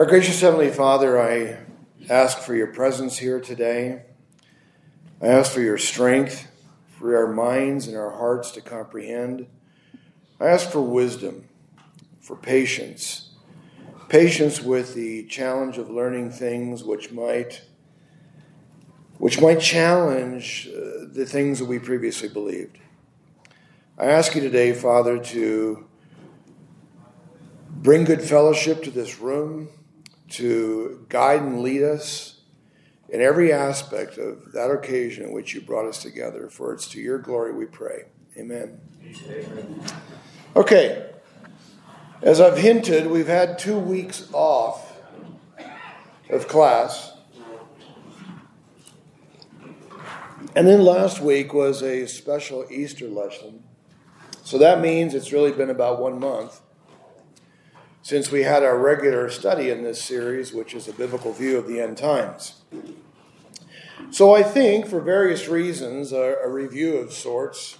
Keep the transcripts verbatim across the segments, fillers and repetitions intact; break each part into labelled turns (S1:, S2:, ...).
S1: Our gracious Heavenly Father, I ask for your presence here today. I ask for your strength, for our minds and our hearts to comprehend. I ask for wisdom, for patience, patience with the challenge of learning things which might, which might challenge uh, the things that we previously believed. I ask you today, Father, to bring good fellowship to this room, to guide and lead us in every aspect of that occasion in which you brought us together. For it's to your glory we pray. Amen. Amen. Okay. As I've hinted, we've had two weeks off of class. And then last week was a special Easter lesson. So that means it's really been about one month since we had our regular study in this series, which is a biblical view of the end times. So I think, for various reasons, a, a review of sorts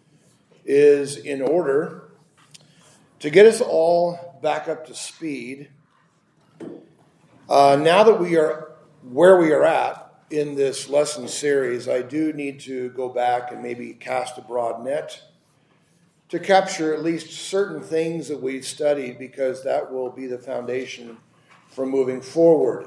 S1: is in order to get us all back up to speed. Uh, now that we are where we are at in this lesson series, I do need to go back and maybe cast a broad net to capture at least certain things that we've studied, because that will be the foundation for moving forward.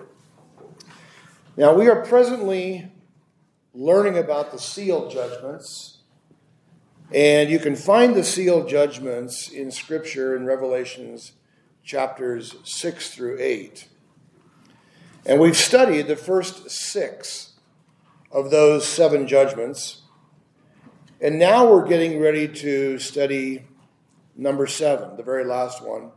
S1: Now, we are presently learning about the seal judgments, and you can find the seal judgments in Scripture in Revelations chapters six through eight. And we've studied the first six of those seven judgments. And now we're getting ready to study number seven, the very last one.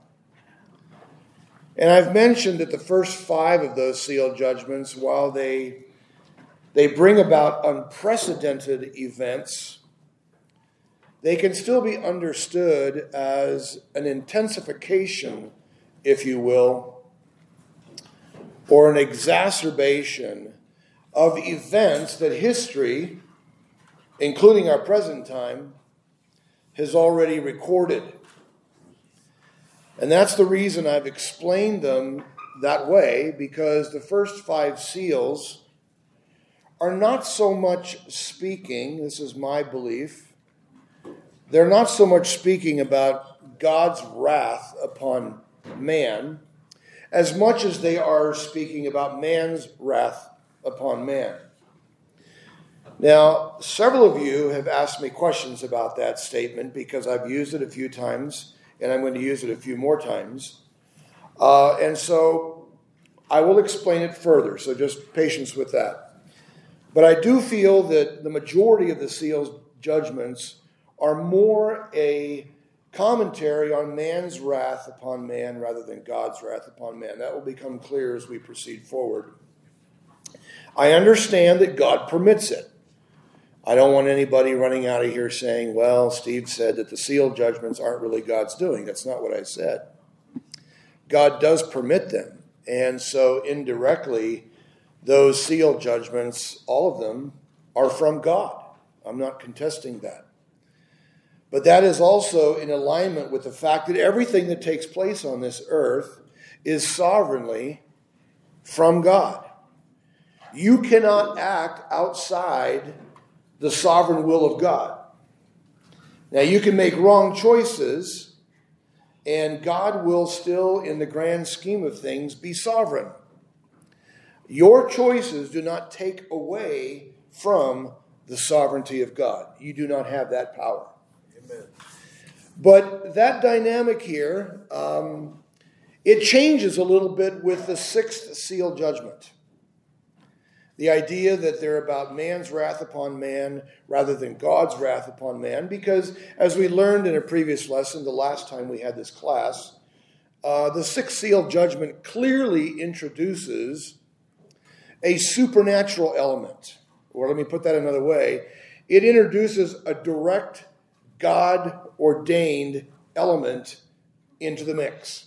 S1: And I've mentioned that the first five of those seal judgments, while they, they bring about unprecedented events, they can still be understood as an intensification, if you will, or an exacerbation of events that history, including our present time, has already recorded. And that's the reason I've explained them that way, because the first five seals are not so much speaking, this is my belief, they're not so much speaking about God's wrath upon man, as much as they are speaking about man's wrath upon man. Now, several of you have asked me questions about that statement, because I've used it a few times, and I'm going to use it a few more times. Uh, and so I will explain it further, so just patience with that. But I do feel that the majority of the seal's judgments are more a commentary on man's wrath upon man rather than God's wrath upon man. That will become clear as we proceed forward. I understand that God permits it. I don't want anybody running out of here saying, well, Steve said that the seal judgments aren't really God's doing. That's not what I said. God does permit them. And so indirectly, those seal judgments, all of them, are from God. I'm not contesting that. But that is also in alignment with the fact that everything that takes place on this earth is sovereignly from God. You cannot act outside the sovereign will of God. Now, you can make wrong choices, and God will still, in the grand scheme of things, be sovereign. Your choices do not take away from the sovereignty of God. You do not have that power. Amen. But that dynamic here, um, it changes a little bit with the sixth seal judgment. The idea that they're about man's wrath upon man rather than God's wrath upon man, because as we learned in a previous lesson, the last time we had this class, uh, the sixth seal judgment clearly introduces a supernatural element. Or let me put that another way. It introduces a direct God-ordained element into the mix.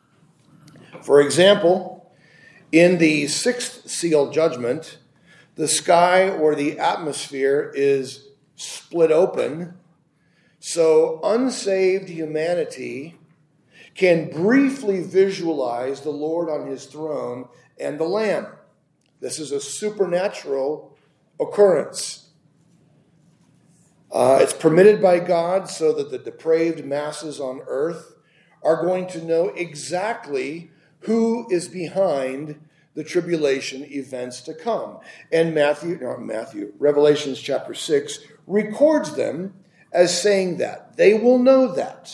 S1: For example, in the sixth seal judgment, the sky or the atmosphere is split open, so unsaved humanity can briefly visualize the Lord on his throne and the Lamb. This is a supernatural occurrence. Uh, it's permitted by God so that the depraved masses on earth are going to know exactly who is behind the tribulation events to come. And Matthew, not Matthew, Revelations chapter six records them as saying that. They will know that.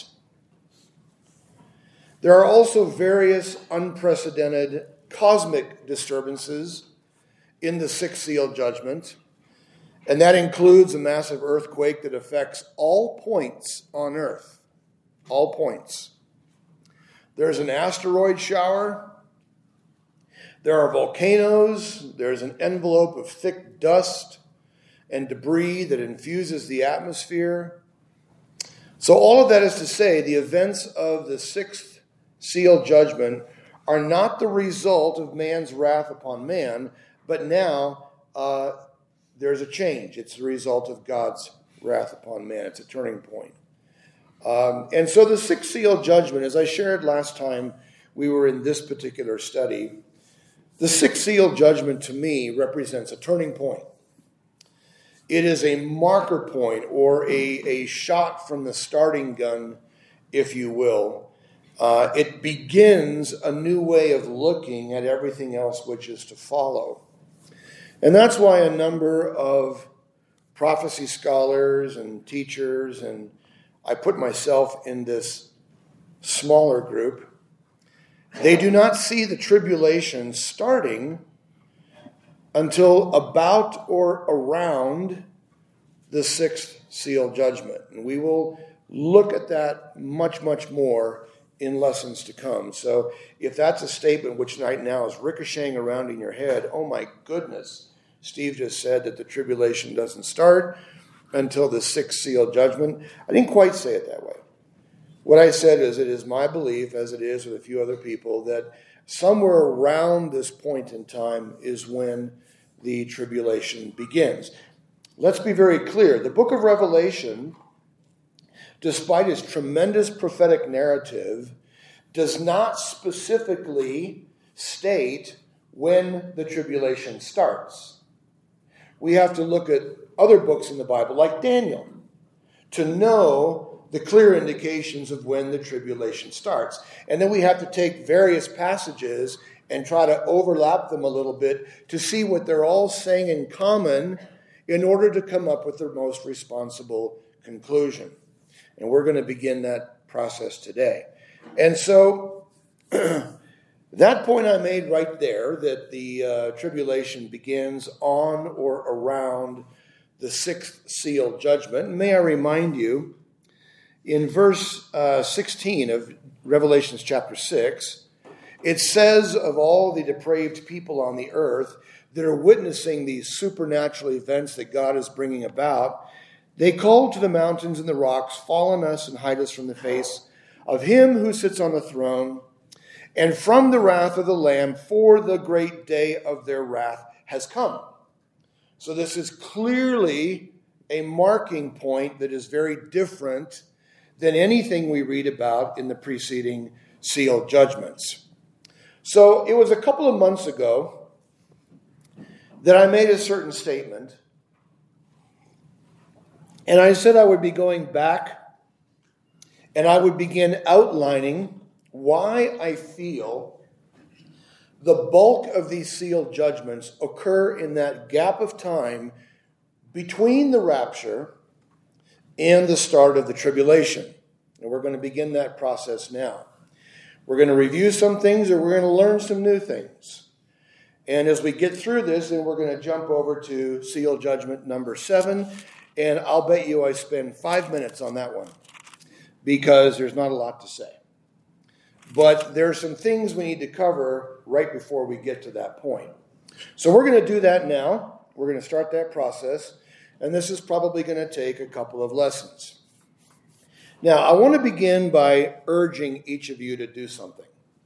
S1: There are also various unprecedented cosmic disturbances in the sixth seal judgment, and that includes a massive earthquake that affects all points on earth. All points. There's an asteroid shower. There are volcanoes. There's an envelope of thick dust and debris that infuses the atmosphere. So all of that is to say, the events of the sixth seal judgment are not the result of man's wrath upon man, but now uh, there's a change. It's the result of God's wrath upon man. It's a turning point. Um, and so the sixth seal judgment, as I shared last time we were in this particular study, the sixth seal judgment to me represents a turning point. It is a marker point or a, a shot from the starting gun, if you will. Uh, it begins a new way of looking at everything else which is to follow. And that's why a number of prophecy scholars and teachers, and I put myself in this smaller group, they do not see the tribulation starting until about or around the sixth seal judgment. And we will look at that much, much more in lessons to come. So if that's a statement which right now is ricocheting around in your head, oh my goodness, Steve just said that the tribulation doesn't start until the sixth seal judgment. I didn't quite say it that way. What I said is it is my belief, as it is with a few other people, that somewhere around this point in time is when the tribulation begins. Let's be very clear. The book of Revelation, despite its tremendous prophetic narrative, does not specifically state when the tribulation starts. We have to look at other books in the Bible, like Daniel, to know the clear indications of when the tribulation starts. And then we have to take various passages and try to overlap them a little bit to see what they're all saying in common in order to come up with the most responsible conclusion. And we're going to begin that process today. And so that point I made right there, that the uh, tribulation begins on or around the sixth seal judgment. And may I remind you, in verse uh, sixteen of Revelation chapter six, it says of all the depraved people on the earth that are witnessing these supernatural events that God is bringing about, they called to the mountains and the rocks, fall on us and hide us from the face of him who sits on the throne, and from the wrath of the Lamb, for the great day of their wrath has come. So this is clearly a marking point that is very different than anything we read about in the preceding seal judgments. So it was a couple of months ago that I made a certain statement, and I said I would be going back and I would begin outlining why I feel the bulk of these seal judgments occur in that gap of time between the rapture and the start of the tribulation. And we're going to begin that process now. We're going to review some things, or we're going to learn some new things. And as we get through this, then we're going to jump over to seal judgment number seven. And I'll bet you I spend five minutes on that one, because there's not a lot to say. But there are some things we need to cover right before we get to that point. So we're going to do that now. We're going to start that process. And this is probably going to take a couple of lessons. Now, I want to begin by urging each of you to do something.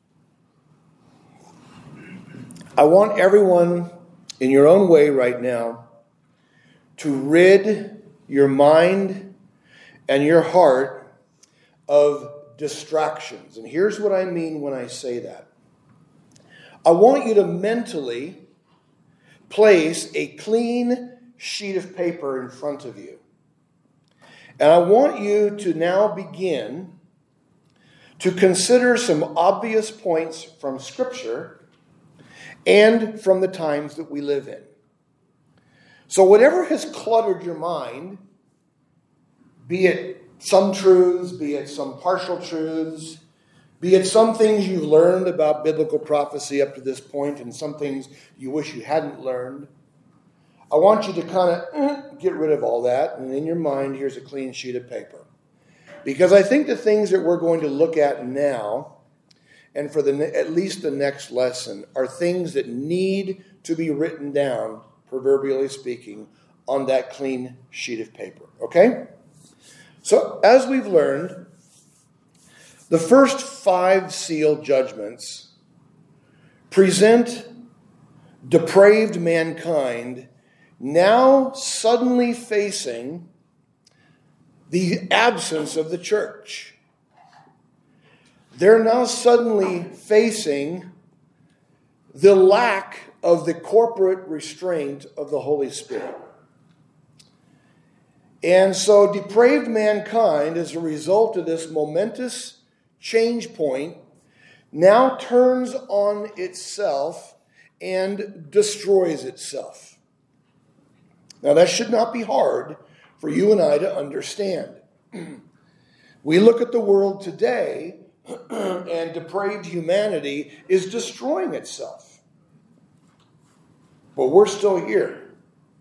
S1: I want everyone in your own way right now to rid your mind and your heart of distractions. And here's what I mean when I say that. I want you to mentally place a clean sheet of paper in front of you. And I want you to now begin to consider some obvious points from Scripture and from the times that we live in. So whatever has cluttered your mind, be it some truths, be it some partial truths, be it some things you've learned about biblical prophecy up to this point and some things you wish you hadn't learned, I want you to kind of eh, get rid of all that. And in your mind, here's a clean sheet of paper. Because I think the things that we're going to look at now, and for the at least the next lesson, are things that need to be written down, proverbially speaking, on that clean sheet of paper. Okay? So, as we've learned, the first five seal judgments present depraved mankind now suddenly facing the absence of the church. They're now suddenly facing the lack of the corporate restraint of the Holy Spirit. And so depraved mankind, as a result of this momentous change point, now turns on itself and destroys itself. Now that should not be hard for you and I to understand. We look at the world today, and depraved humanity is destroying itself. But we're still here.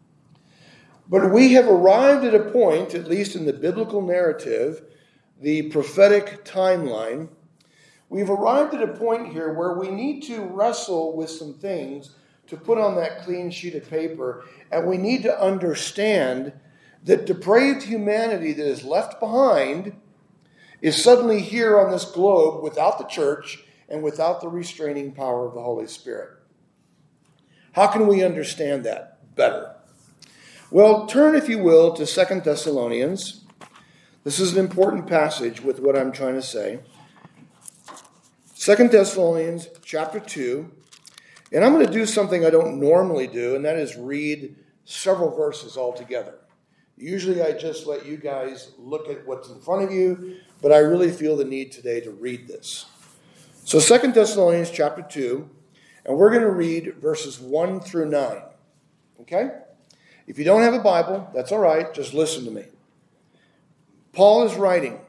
S1: But we have arrived at a point, at least in the biblical narrative, the prophetic timeline, we've arrived at a point here where we need to wrestle with some things to put on that clean sheet of paper, and we need to understand that depraved humanity that is left behind is suddenly here on this globe without the church and without the restraining power of the Holy Spirit. How can we understand that better? Well, turn, if you will, to Second Thessalonians. This is an important passage with what I'm trying to say. Second Thessalonians chapter two. And I'm going to do something I don't normally do, and that is read several verses all together. Usually I just let you guys look at what's in front of you, but I really feel the need today to read this. So Second Thessalonians chapter two, and we're going to read verses one through nine. Okay? If you don't have a Bible, that's all right. Just listen to me. Paul is writing,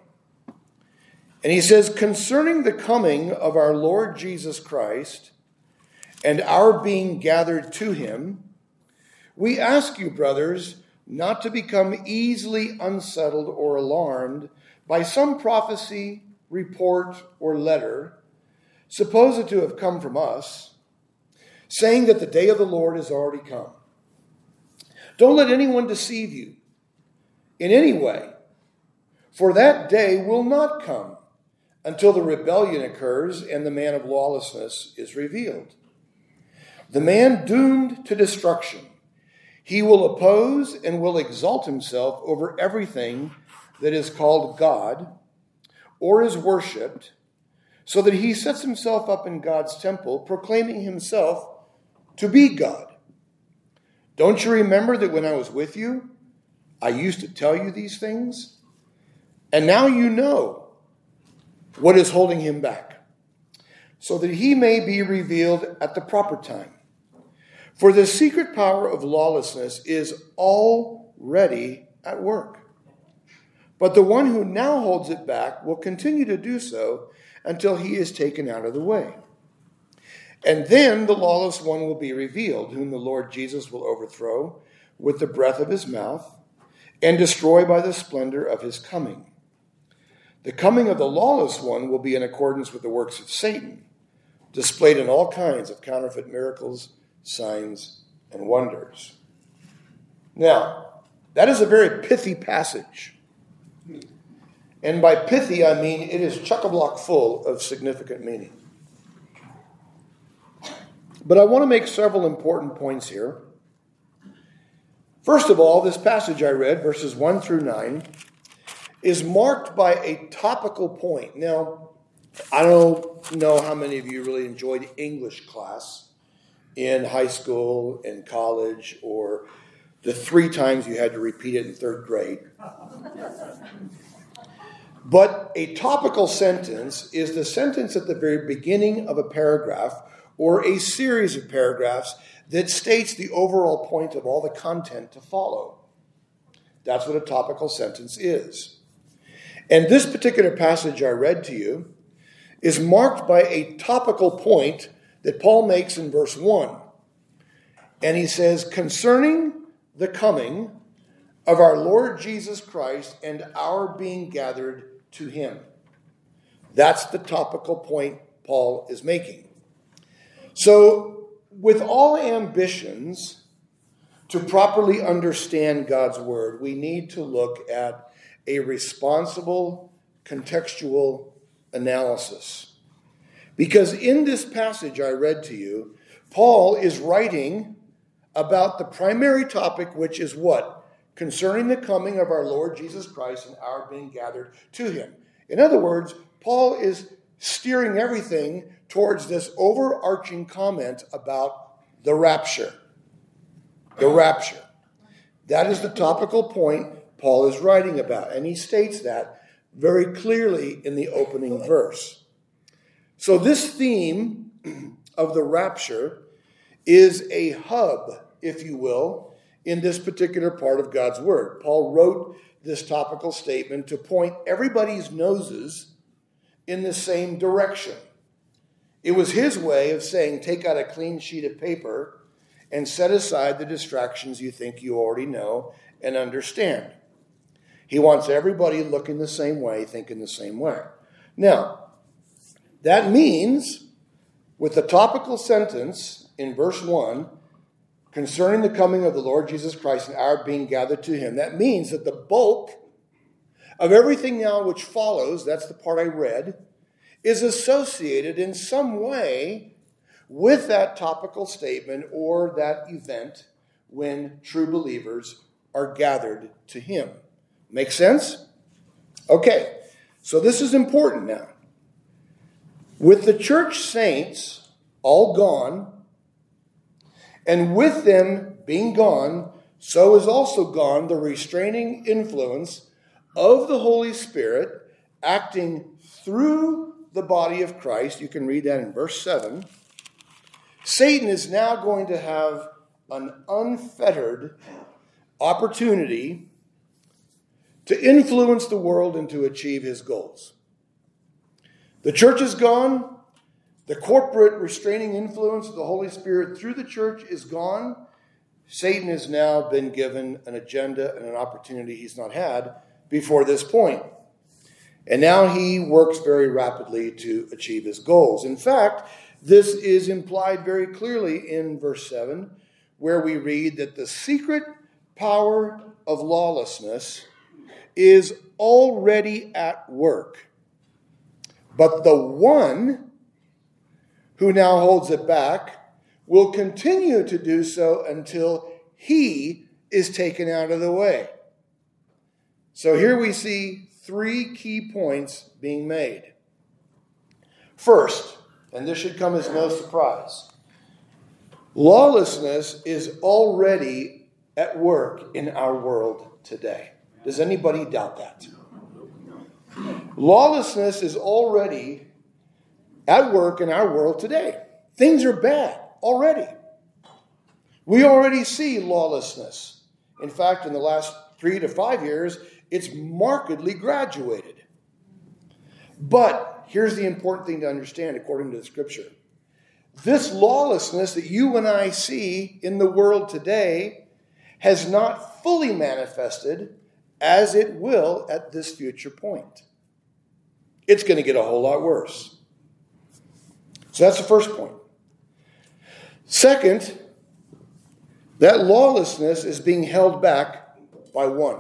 S1: and he says, "Concerning the coming of our Lord Jesus Christ and our being gathered to him, we ask you, brothers, not to become easily unsettled or alarmed by some prophecy, report, or letter, supposed to have come from us, saying that the day of the Lord has already come. Don't let anyone deceive you in any way, for that day will not come until the rebellion occurs and the man of lawlessness is revealed. The man doomed to destruction. He will oppose and will exalt himself over everything that is called God or is worshipped, so that he sets himself up in God's temple, proclaiming himself to be God. Don't you remember that when I was with you, I used to tell you these things? And now you know what is holding him back, so that he may be revealed at the proper time. For the secret power of lawlessness is already at work. But the one who now holds it back will continue to do so until he is taken out of the way. And then the lawless one will be revealed, whom the Lord Jesus will overthrow with the breath of his mouth and destroy by the splendor of his coming. The coming of the lawless one will be in accordance with the works of Satan, displayed in all kinds of counterfeit miracles, signs, and wonders." Now, that is a very pithy passage. And by pithy, I mean it is chock-a-block full of significant meaning. But I want to make several important points here. First of all, this passage I read, verses one through nine, is marked by a topical point. Now, I don't know how many of you really enjoyed English class in high school and college, or the three times you had to repeat it in third grade. But a topical sentence is the sentence at the very beginning of a paragraph or a series of paragraphs that states the overall point of all the content to follow. That's what a topical sentence is. And this particular passage I read to you is marked by a topical point that Paul makes in verse one. And he says, concerning the coming of our Lord Jesus Christ and our being gathered to him. That's the topical point Paul is making. So, with all ambitions to properly understand God's word, we need to look at a responsible, contextual analysis. Because in this passage I read to you, Paul is writing about the primary topic, which is what? Concerning the coming of our Lord Jesus Christ and our being gathered to him. In other words, Paul is steering everything towards this overarching comment about the rapture. The rapture. That is the topical point Paul is writing about, and he states that very clearly in the opening verse. So this theme of the rapture is a hub, if you will, in this particular part of God's word. Paul wrote this topical statement to point everybody's noses in the same direction. It was his way of saying, take out a clean sheet of paper and set aside the distractions you think you already know and understand. He wants everybody looking the same way, thinking the same way. Now, that means, with the topical sentence in verse one, concerning the coming of the Lord Jesus Christ and our being gathered to him, that means that the bulk of everything now which follows, that's the part I read, is associated in some way with that topical statement or that event when true believers are gathered to him. Make sense? Okay, so this is important now. With the church saints all gone, and with them being gone, so is also gone the restraining influence of the Holy Spirit acting through the body of Christ. You can read that in verse seven. Satan is now going to have an unfettered opportunity to influence the world and to achieve his goals. The church is gone. The corporate restraining influence of the Holy Spirit through the church is gone. Satan has now been given an agenda and an opportunity he's not had before this point. And now he works very rapidly to achieve his goals. In fact, this is implied very clearly in verse seven, where we read that the secret power of lawlessness is already at work. But the one who now holds it back will continue to do so until he is taken out of the way. So here we see three key points being made. First, and this should come as no surprise, lawlessness is already at work in our world today. Does anybody doubt that? Lawlessness is already at work in our world today. Things are bad already. We already see lawlessness. In fact, in the last three to five years, it's markedly graduated. But here's the important thing to understand according to the scripture. This lawlessness that you and I see in the world today has not fully manifested as it will at this future point. It's going to get a whole lot worse. So that's the first point. Second, that lawlessness is being held back by one.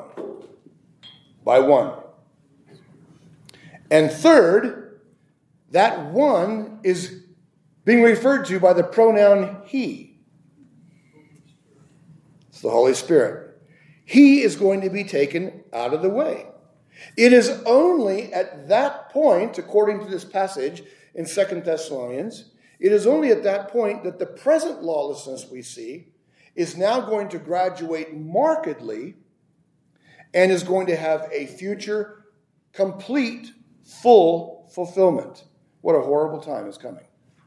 S1: By one. And third, that one is being referred to by the pronoun he. It's the Holy Spirit. He is going to be taken out of the way. It is only at that point, according to this passage in Second Thessalonians, it is only at that point that the present lawlessness we see is now going to graduate markedly and is going to have a future complete, full fulfillment. What a horrible time is coming.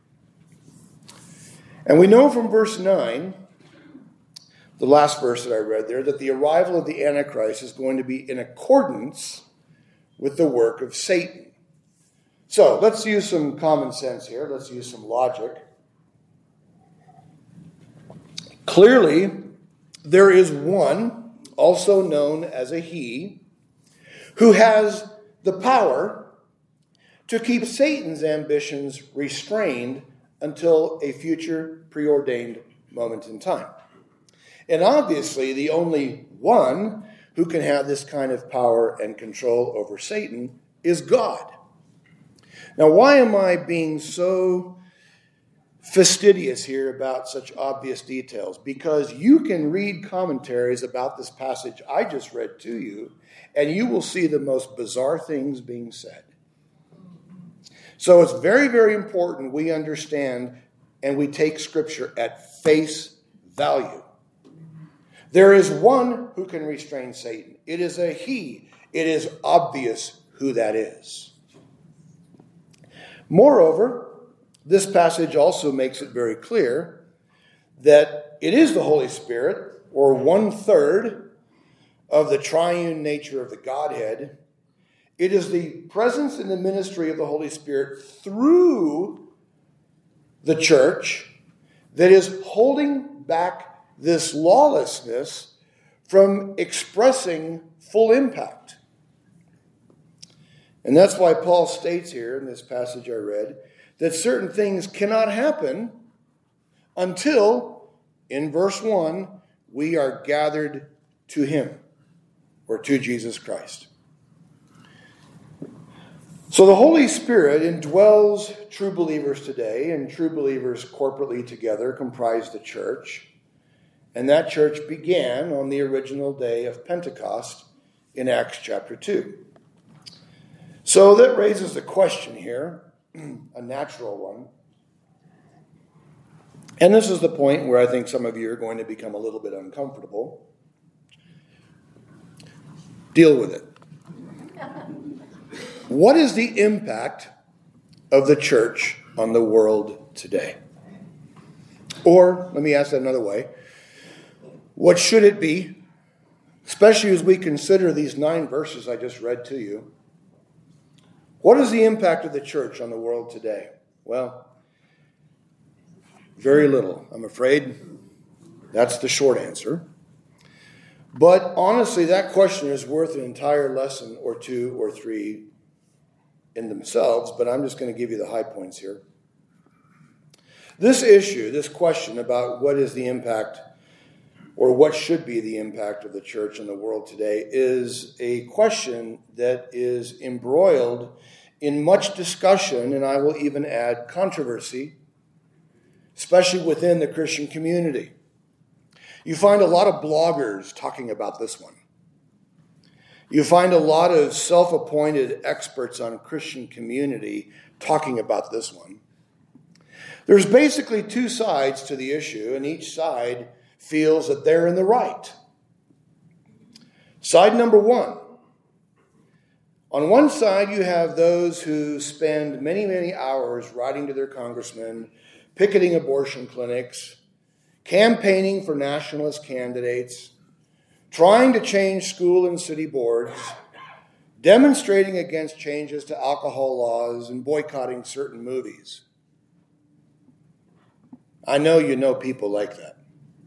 S1: And we know from verse nine, the last verse that I read there, that the arrival of the Antichrist is going to be in accordance with the work of Satan. So let's use some common sense here. Let's use some logic. Clearly, there is one, also known as a he, who has the power to keep Satan's ambitions restrained until a future preordained moment in time. And obviously, the only one who can have this kind of power and control over Satan is God. Now, why am I being so fastidious here about such obvious details? Because you can read commentaries about this passage I just read to you, and you will see the most bizarre things being said. So it's very, very important we understand and we take Scripture at face value. There is one who can restrain Satan. It is a he. It is obvious who that is. Moreover, this passage also makes it very clear that it is the Holy Spirit, or one-third of the triune nature of the Godhead. It is the presence and the ministry of the Holy Spirit through the church that is holding back this lawlessness from expressing full impact. And that's why Paul states here in this passage I read that certain things cannot happen until, in verse one, we are gathered to him, or to Jesus Christ. So the Holy Spirit indwells true believers today, and true believers corporately together comprise the church. And that church began on the original day of Pentecost in Acts chapter two. So that raises a question here, a natural one. And this is the point where I think some of you are going to become a little bit uncomfortable. Deal with it. What is the impact of the church on the world today? Or, let me ask that another way. What should it be, especially as we consider these nine verses I just read to you? What is the impact of the church on the world today? Well, very little, I'm afraid. That's the short answer. But honestly, that question is worth an entire lesson or two or three in themselves, but I'm just going to give you the high points here. This issue, this question about what is the impact or what should be the impact of the church in the world today, is a question that is embroiled in much discussion, and I will even add controversy, especially within the Christian community. You find a lot of bloggers talking about this one. You find a lot of self-appointed experts on Christian community talking about this one. There's basically two sides to the issue, and each side feels that they're in the right. Side number one. On one side, you have those who spend many, many hours writing to their congressmen, picketing abortion clinics, campaigning for nationalist candidates, trying to change school and city boards, demonstrating against changes to alcohol laws, and boycotting certain movies. I know you know people like that.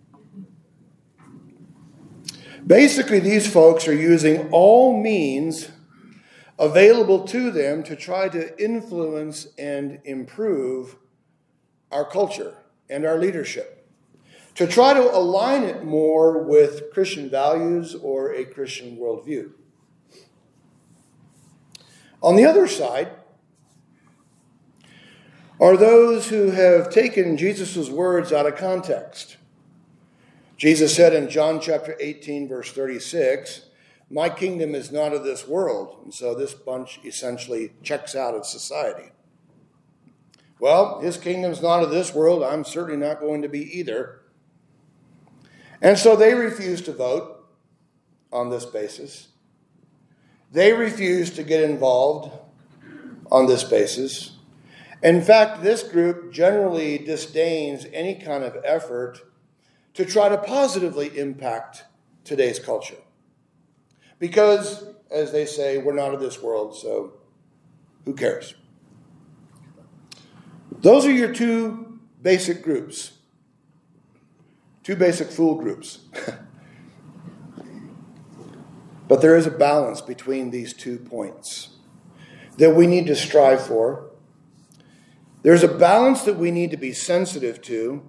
S1: Basically, these folks are using all means available to them to try to influence and improve our culture and our leadership, to try to align it more with Christian values or a Christian worldview. On the other side are those who have taken Jesus' words out of context. Jesus said in John chapter eighteen, verse thirty-six, my kingdom is not of this world. And so this bunch essentially checks out of society. Well, his kingdom's not of this world. I'm certainly not going to be either. And so they refuse to vote on this basis. They refuse to get involved on this basis. In fact, this group generally disdains any kind of effort to try to positively impact today's culture. Because, as they say, we're not of this world, so who cares? Those are your two basic groups. Two basic fool groups. But there is a balance between these two points that we need to strive for. There's a balance that we need to be sensitive to.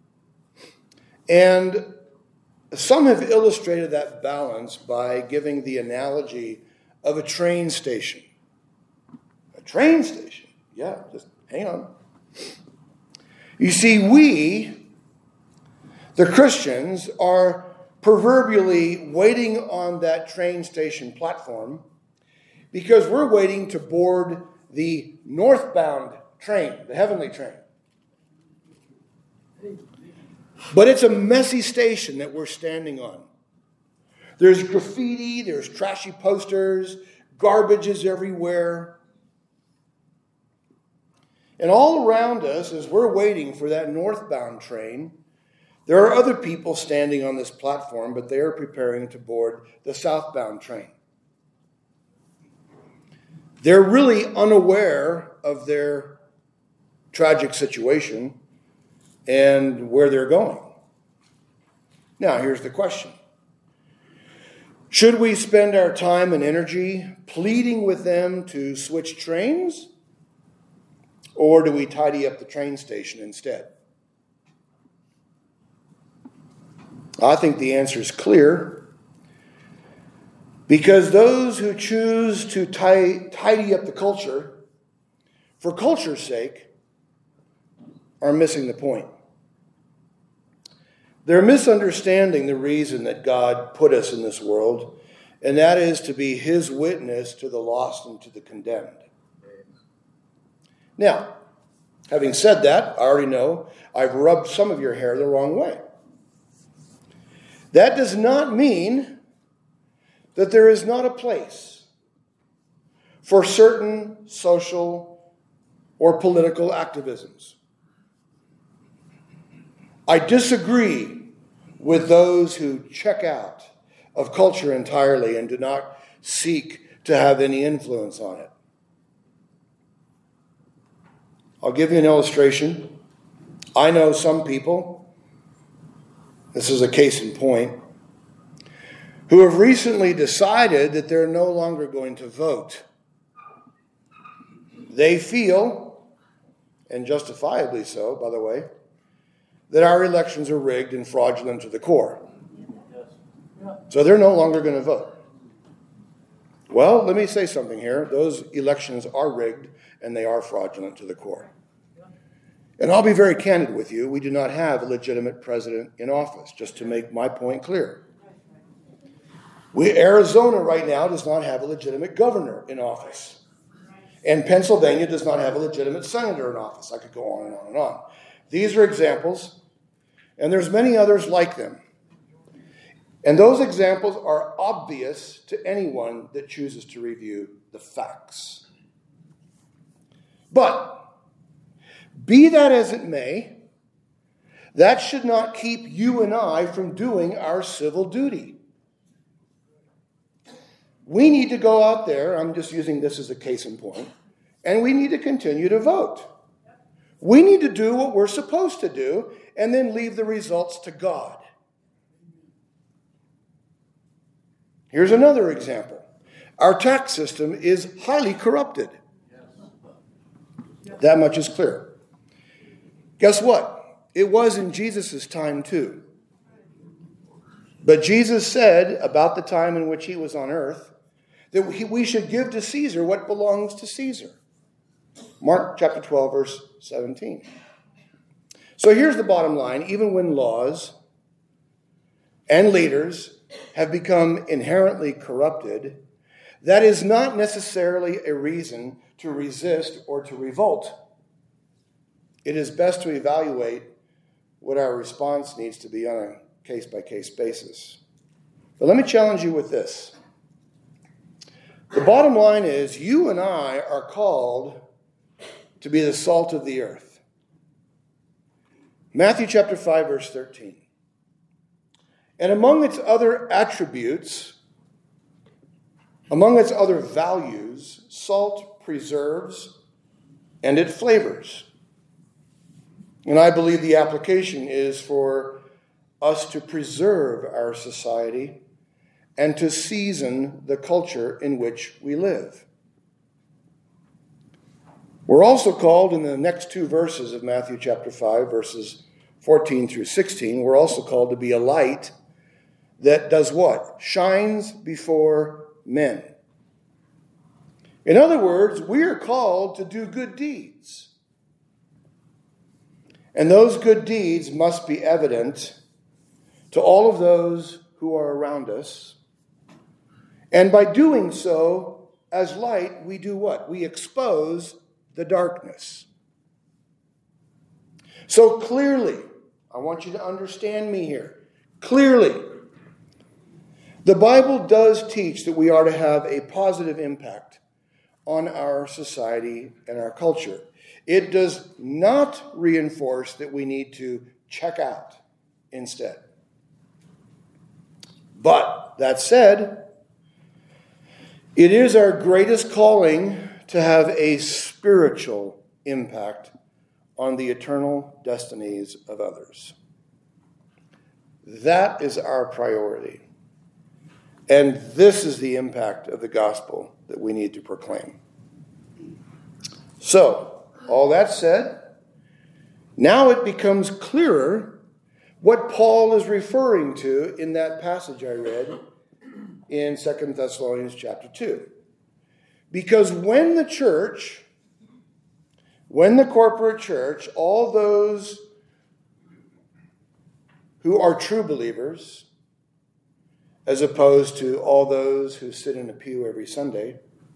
S1: And some have illustrated that balance by giving the analogy of a train station. A train station? Yeah, just hang on. You see, we, the Christians, are proverbially waiting on that train station platform because we're waiting to board the northbound train, the heavenly train. But it's a messy station that we're standing on. There's graffiti, there's trashy posters, garbage is everywhere. And all around us, as we're waiting for that northbound train, there are other people standing on this platform, but they are preparing to board the southbound train. They're really unaware of their tragic situation and where they're going. Now, here's the question. Should we spend our time and energy pleading with them to switch trains? Or do we tidy up the train station instead? I think the answer is clear. Because those who choose to tidy, tidy up the culture for culture's sake are missing the point. They're misunderstanding the reason that God put us in this world, and that is to be his witness to the lost and to the condemned. Now, having said that, I already know I've rubbed some of your hair the wrong way. That does not mean that there is not a place for certain social or political activisms. I disagree with those who check out of culture entirely and do not seek to have any influence on it. I'll give you an illustration. I know some people, this is a case in point, who have recently decided that they're no longer going to vote. They feel, and justifiably so, by the way, that our elections are rigged and fraudulent to the core. So they're no longer going to vote. Well, let me say something here. Those elections are rigged and they are fraudulent to the core. And I'll be very candid with you. We do not have a legitimate president in office, just to make my point clear. We, Arizona right now does not have a legitimate governor in office. And Pennsylvania does not have a legitimate senator in office. I could go on and on and on. These are examples, and there's many others like them. And those examples are obvious to anyone that chooses to review the facts. But, be that as it may, that should not keep you and I from doing our civil duty. We need to go out there, I'm just using this as a case in point, and we need to continue to vote. We need to do what we're supposed to do and then leave the results to God. Here's another example. Our tax system is highly corrupted. That much is clear. Guess what? It was in Jesus' time too. But Jesus said about the time in which he was on earth that we should give to Caesar what belongs to Caesar. Mark chapter twelve, verse seventeen. So here's the bottom line. Even when laws and leaders have become inherently corrupted, that is not necessarily a reason to resist or to revolt. It is best to evaluate what our response needs to be on a case-by-case basis. But let me challenge you with this. The bottom line is you and I are called to be the salt of the earth. Matthew chapter five, verse thirteen. And among its other attributes, among its other values, salt preserves and it flavors. And I believe the application is for us to preserve our society and to season the culture in which we live. We're also called in the next two verses of Matthew chapter five, verses fourteen through sixteen, we're also called to be a light that does what? Shines before men. In other words, we are called to do good deeds. And those good deeds must be evident to all of those who are around us. And by doing so, as light, we do what? We expose the darkness. So clearly, I want you to understand me here. Clearly, the Bible does teach that we are to have a positive impact on our society and our culture. It does not reinforce that we need to check out instead. But that said, it is our greatest calling to have a spiritual impact on the eternal destinies of others. That is our priority. And this is the impact of the gospel that we need to proclaim. So, all that said, now it becomes clearer what Paul is referring to in that passage I read in Second Thessalonians chapter two. Because when the church, when the corporate church, all those who are true believers, as opposed to all those who sit in a pew every Sunday,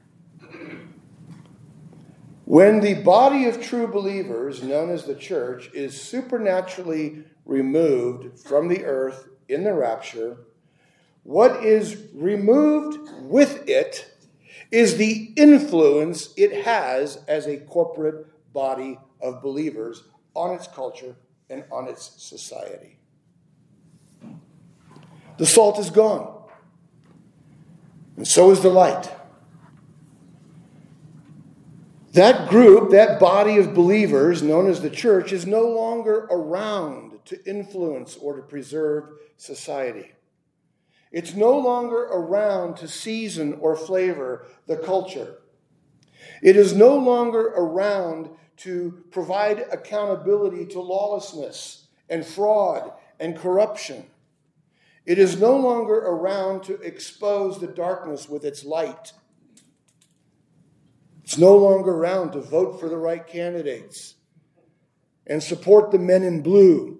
S1: when the body of true believers, known as the church, is supernaturally removed from the earth in the rapture, what is removed with it is the influence it has as a corporate body of believers on its culture and on its society. The salt is gone, and so is the light. That group, that body of believers known as the church, is no longer around to influence or to preserve society. It's no longer around to season or flavor the culture. It is no longer around to provide accountability to lawlessness and fraud and corruption. It is no longer around to expose the darkness with its light. It's no longer around to vote for the right candidates and support the men in blue.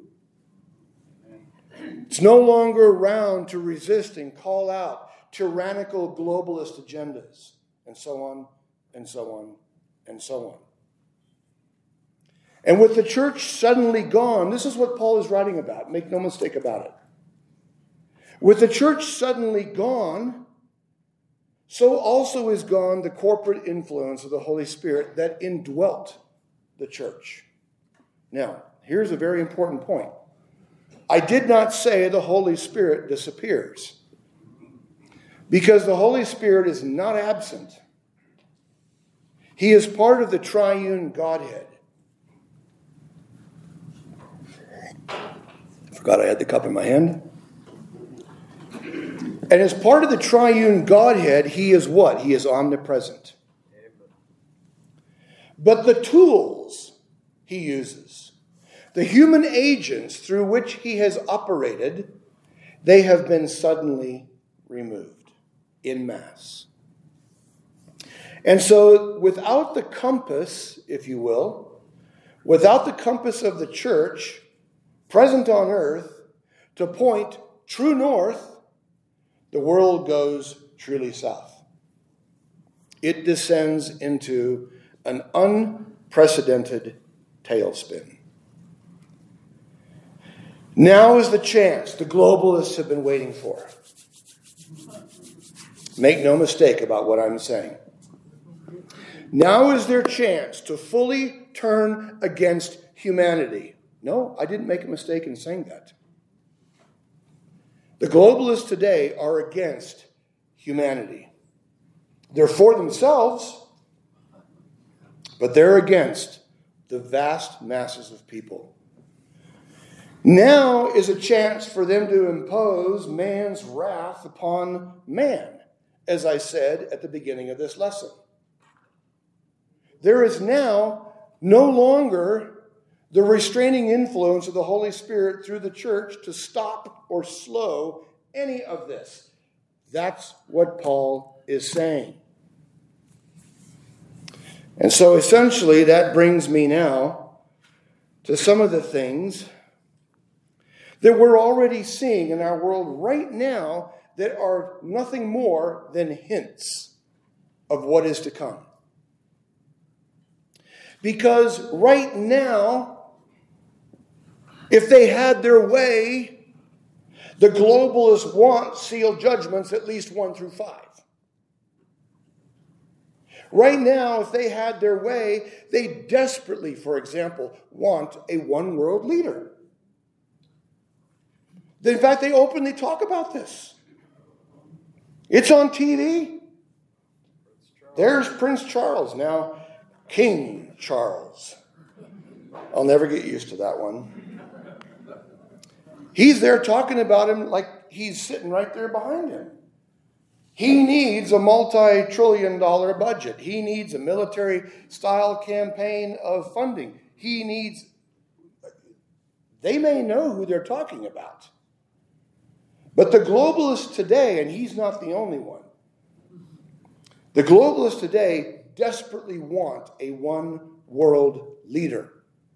S1: It's no longer around to resist and call out tyrannical globalist agendas, and so on, and so on, and so on. And with the church suddenly gone, this is what Paul is writing about. Make no mistake about it. With the church suddenly gone, so also is gone the corporate influence of the Holy Spirit that indwelt the church. Now, here's a very important point. I did not say the Holy Spirit disappears, because the Holy Spirit is not absent. He is part of the triune Godhead. I forgot I had the cup in my hand. And as part of the triune Godhead, he is what? He is omnipresent. But the tools he uses, the human agents through which he has operated, they have been suddenly removed en masse. And so without the compass, if you will, without the compass of the church present on earth to point true north, the world goes truly south. It descends into an unprecedented tailspin. Now is the chance the globalists have been waiting for. Make no mistake about what I'm saying. Now is their chance to fully turn against humanity. No, I didn't make a mistake in saying that. The globalists today are against humanity. They're for themselves, but they're against the vast masses of people. Now is a chance for them to impose man's wrath upon man, as I said at the beginning of this lesson. There is now no longer the restraining influence of the Holy Spirit through the church to stop or slow any of this. That's what Paul is saying. And so essentially that brings me now to some of the things that we're already seeing in our world right now that are nothing more than hints of what is to come. Because right now, if they had their way, the globalists want sealed judgments at least one through five. Right now, if they had their way, they desperately, for example, want a one-world leader. In fact, they openly talk about this. It's on T V. There's Prince Charles, now King Charles. I'll never get used to that one. He's there talking about him like he's sitting right there behind him. He needs a multi-trillion dollar budget. He needs a military-style campaign of funding. He needs... They may know who they're talking about. But the globalists today, and he's not the only one, the globalists today desperately want a one-world leader.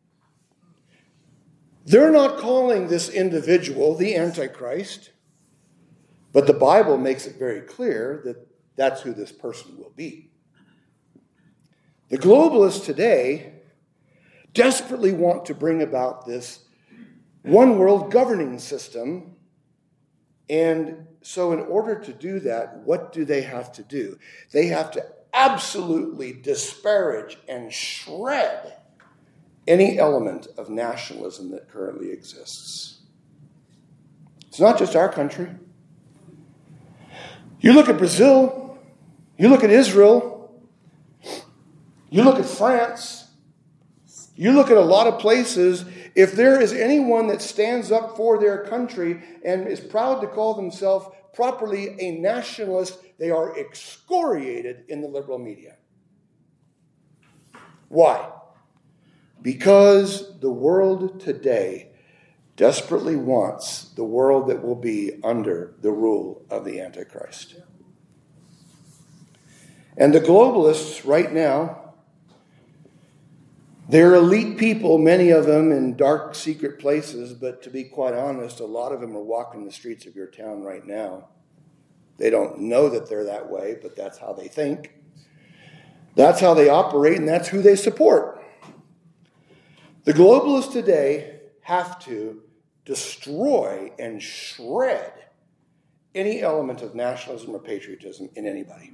S1: They're not calling this individual the Antichrist, but the Bible makes it very clear that that's who this person will be. The globalists today desperately want to bring about this one-world governing system. And so in order to do that, what do they have to do? They have to absolutely disparage and shred any element of nationalism that currently exists. It's not just our country. You look at Brazil, you look at Israel, you look at France, you look at a lot of places. If there is anyone that stands up for their country and is proud to call themselves properly a nationalist, they are excoriated in the liberal media. Why? Because the world today desperately wants the world that will be under the rule of the Antichrist. And the globalists right now, they're elite people, many of them in dark, secret places, but to be quite honest, a lot of them are walking the streets of your town right now. They don't know that they're that way, but that's how they think. That's how they operate, and that's who they support. The globalists today have to destroy and shred any element of nationalism or patriotism in anybody.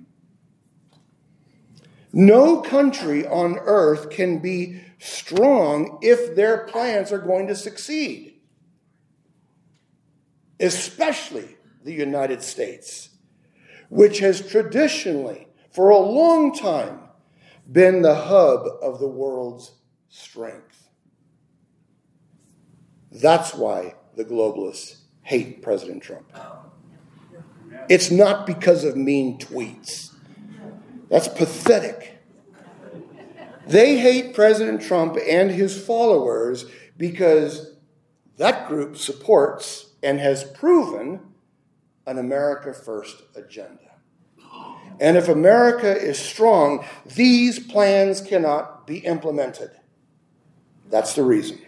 S1: No country on earth can be strong if their plans are going to succeed. Especially the United States, which has traditionally, for a long time, been the hub of the world's strength. That's why the globalists hate President Trump. It's not because of mean tweets. That's pathetic. They hate President Trump and his followers because that group supports and has proven an America First agenda. And if America is strong, these plans cannot be implemented. That's the reason.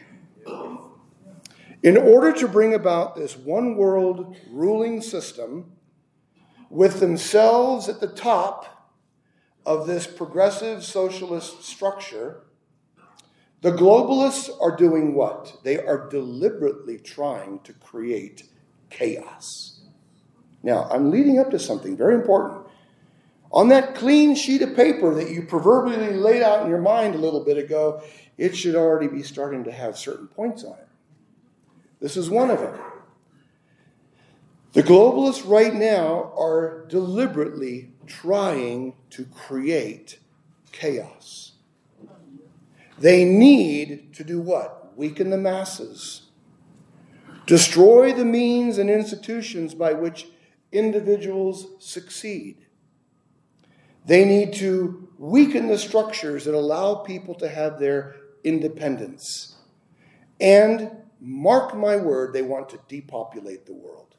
S1: In order to bring about this one world ruling system, with themselves at the top of this progressive socialist structure, the globalists are doing what? They are deliberately trying to create chaos. Now, I'm leading up to something very important. On that clean sheet of paper that you proverbially laid out in your mind a little bit ago, it should already be starting to have certain points on it. This is one of them. The globalists right now are deliberately trying to create chaos. They need to do what? Weaken the masses. Destroy the means and institutions by which individuals succeed. They need to weaken the structures that allow people to have their independence. And, mark my word, they want to depopulate the world.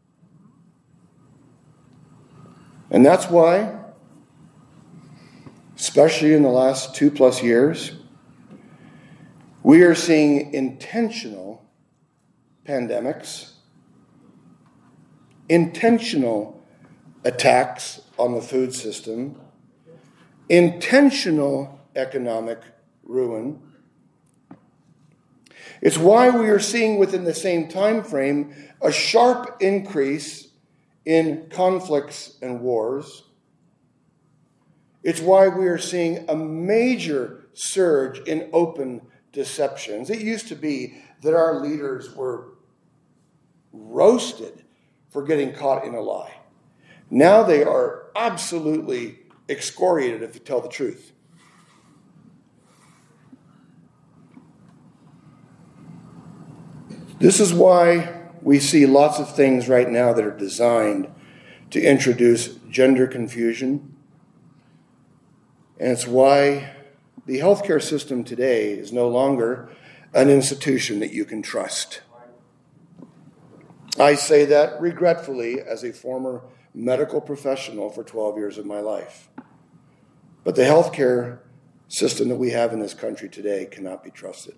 S1: And that's why, especially in the last two plus years, we are seeing intentional pandemics, intentional attacks on the food system, intentional economic ruin. It's why we are seeing within the same time frame a sharp increase in conflicts and wars. It's why we are seeing a major surge in open deceptions. It used to be that our leaders were roasted for getting caught in a lie. Now they are absolutely excoriated if you tell the truth. This is why we see lots of things right now that are designed to introduce gender confusion. And it's why the healthcare system today is no longer an institution that you can trust. I say that regretfully as a former medical professional for twelve years of my life. But the healthcare system that we have in this country today cannot be trusted.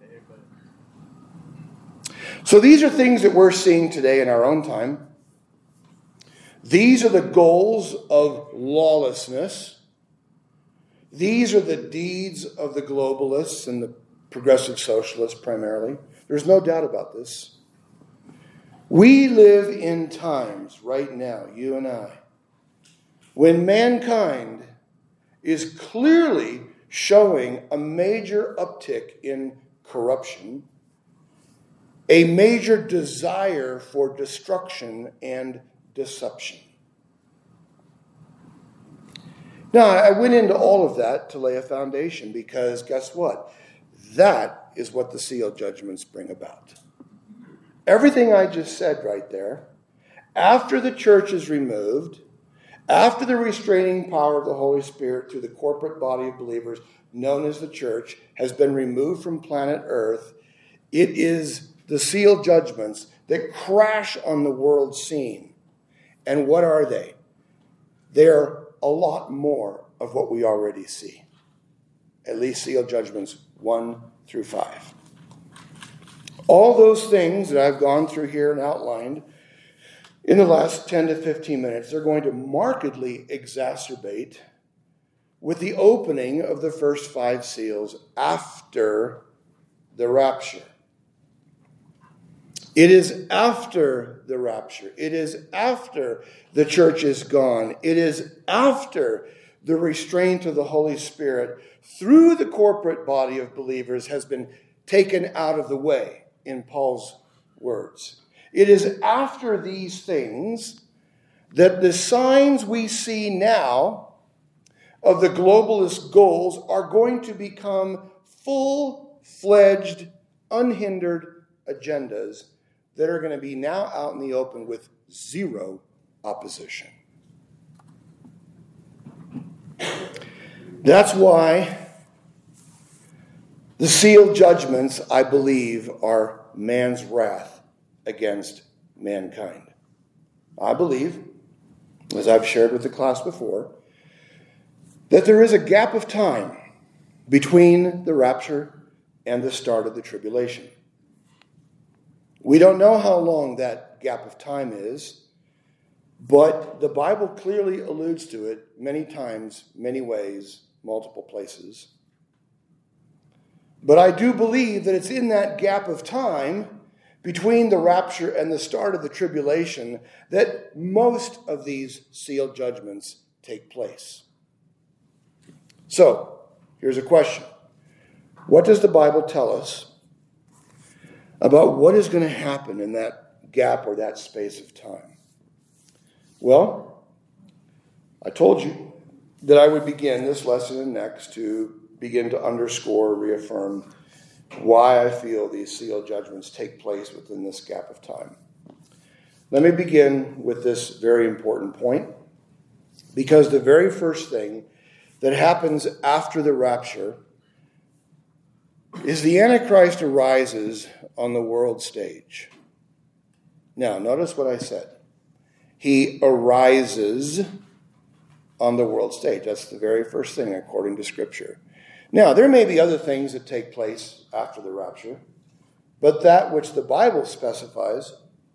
S1: So these are things that we're seeing today in our own time. These are the goals of lawlessness. These are the deeds of the globalists and the progressive socialists primarily. There's no doubt about this. We live in times right now, you and I, when mankind is clearly showing a major uptick in corruption, a major desire for destruction and deception. Now, I went into all of that to lay a foundation because guess what? That is what the seal judgments bring about. Everything I just said right there, after the church is removed, after the restraining power of the Holy Spirit through the corporate body of believers known as the church has been removed from planet Earth, it is the seal judgments that crash on the world scene. And what are they? They're a lot more of what we already see. At least seal judgments one through five. All those things that I've gone through here and outlined in the last ten to fifteen minutes are going to markedly exacerbate with the opening of the first five seals after the rapture. It is after the rapture. It is after the church is gone. It is after the restraint of the Holy Spirit through the corporate body of believers has been taken out of the way, in Paul's words. It is after these things that the signs we see now of the globalist goals are going to become full-fledged, unhindered agendas that are going to be now out in the open with zero opposition. That's why the sealed judgments, I believe, are man's wrath against mankind. I believe, as I've shared with the class before, that there is a gap of time between the rapture and the start of the tribulation. We don't know how long that gap of time is, But the Bible clearly alludes to it many times, many ways, multiple places. But I do believe that it's in that gap of time between the rapture and the start of the tribulation that most of these sealed judgments take place. So, here's a question. What does the Bible tell us about what is going to happen in that gap or that space of time? Well, I told you that I would begin this lesson and next to begin to underscore, reaffirm why I feel these sealed judgments take place within this gap of time. Let me begin with this very important point, because the very first thing that happens after the rapture is the Antichrist arises on the world stage. Now, notice what I said. He arises on the world stage. That's the very first thing according to Scripture. Now, there may be other things that take place after the rapture, but that which the Bible specifies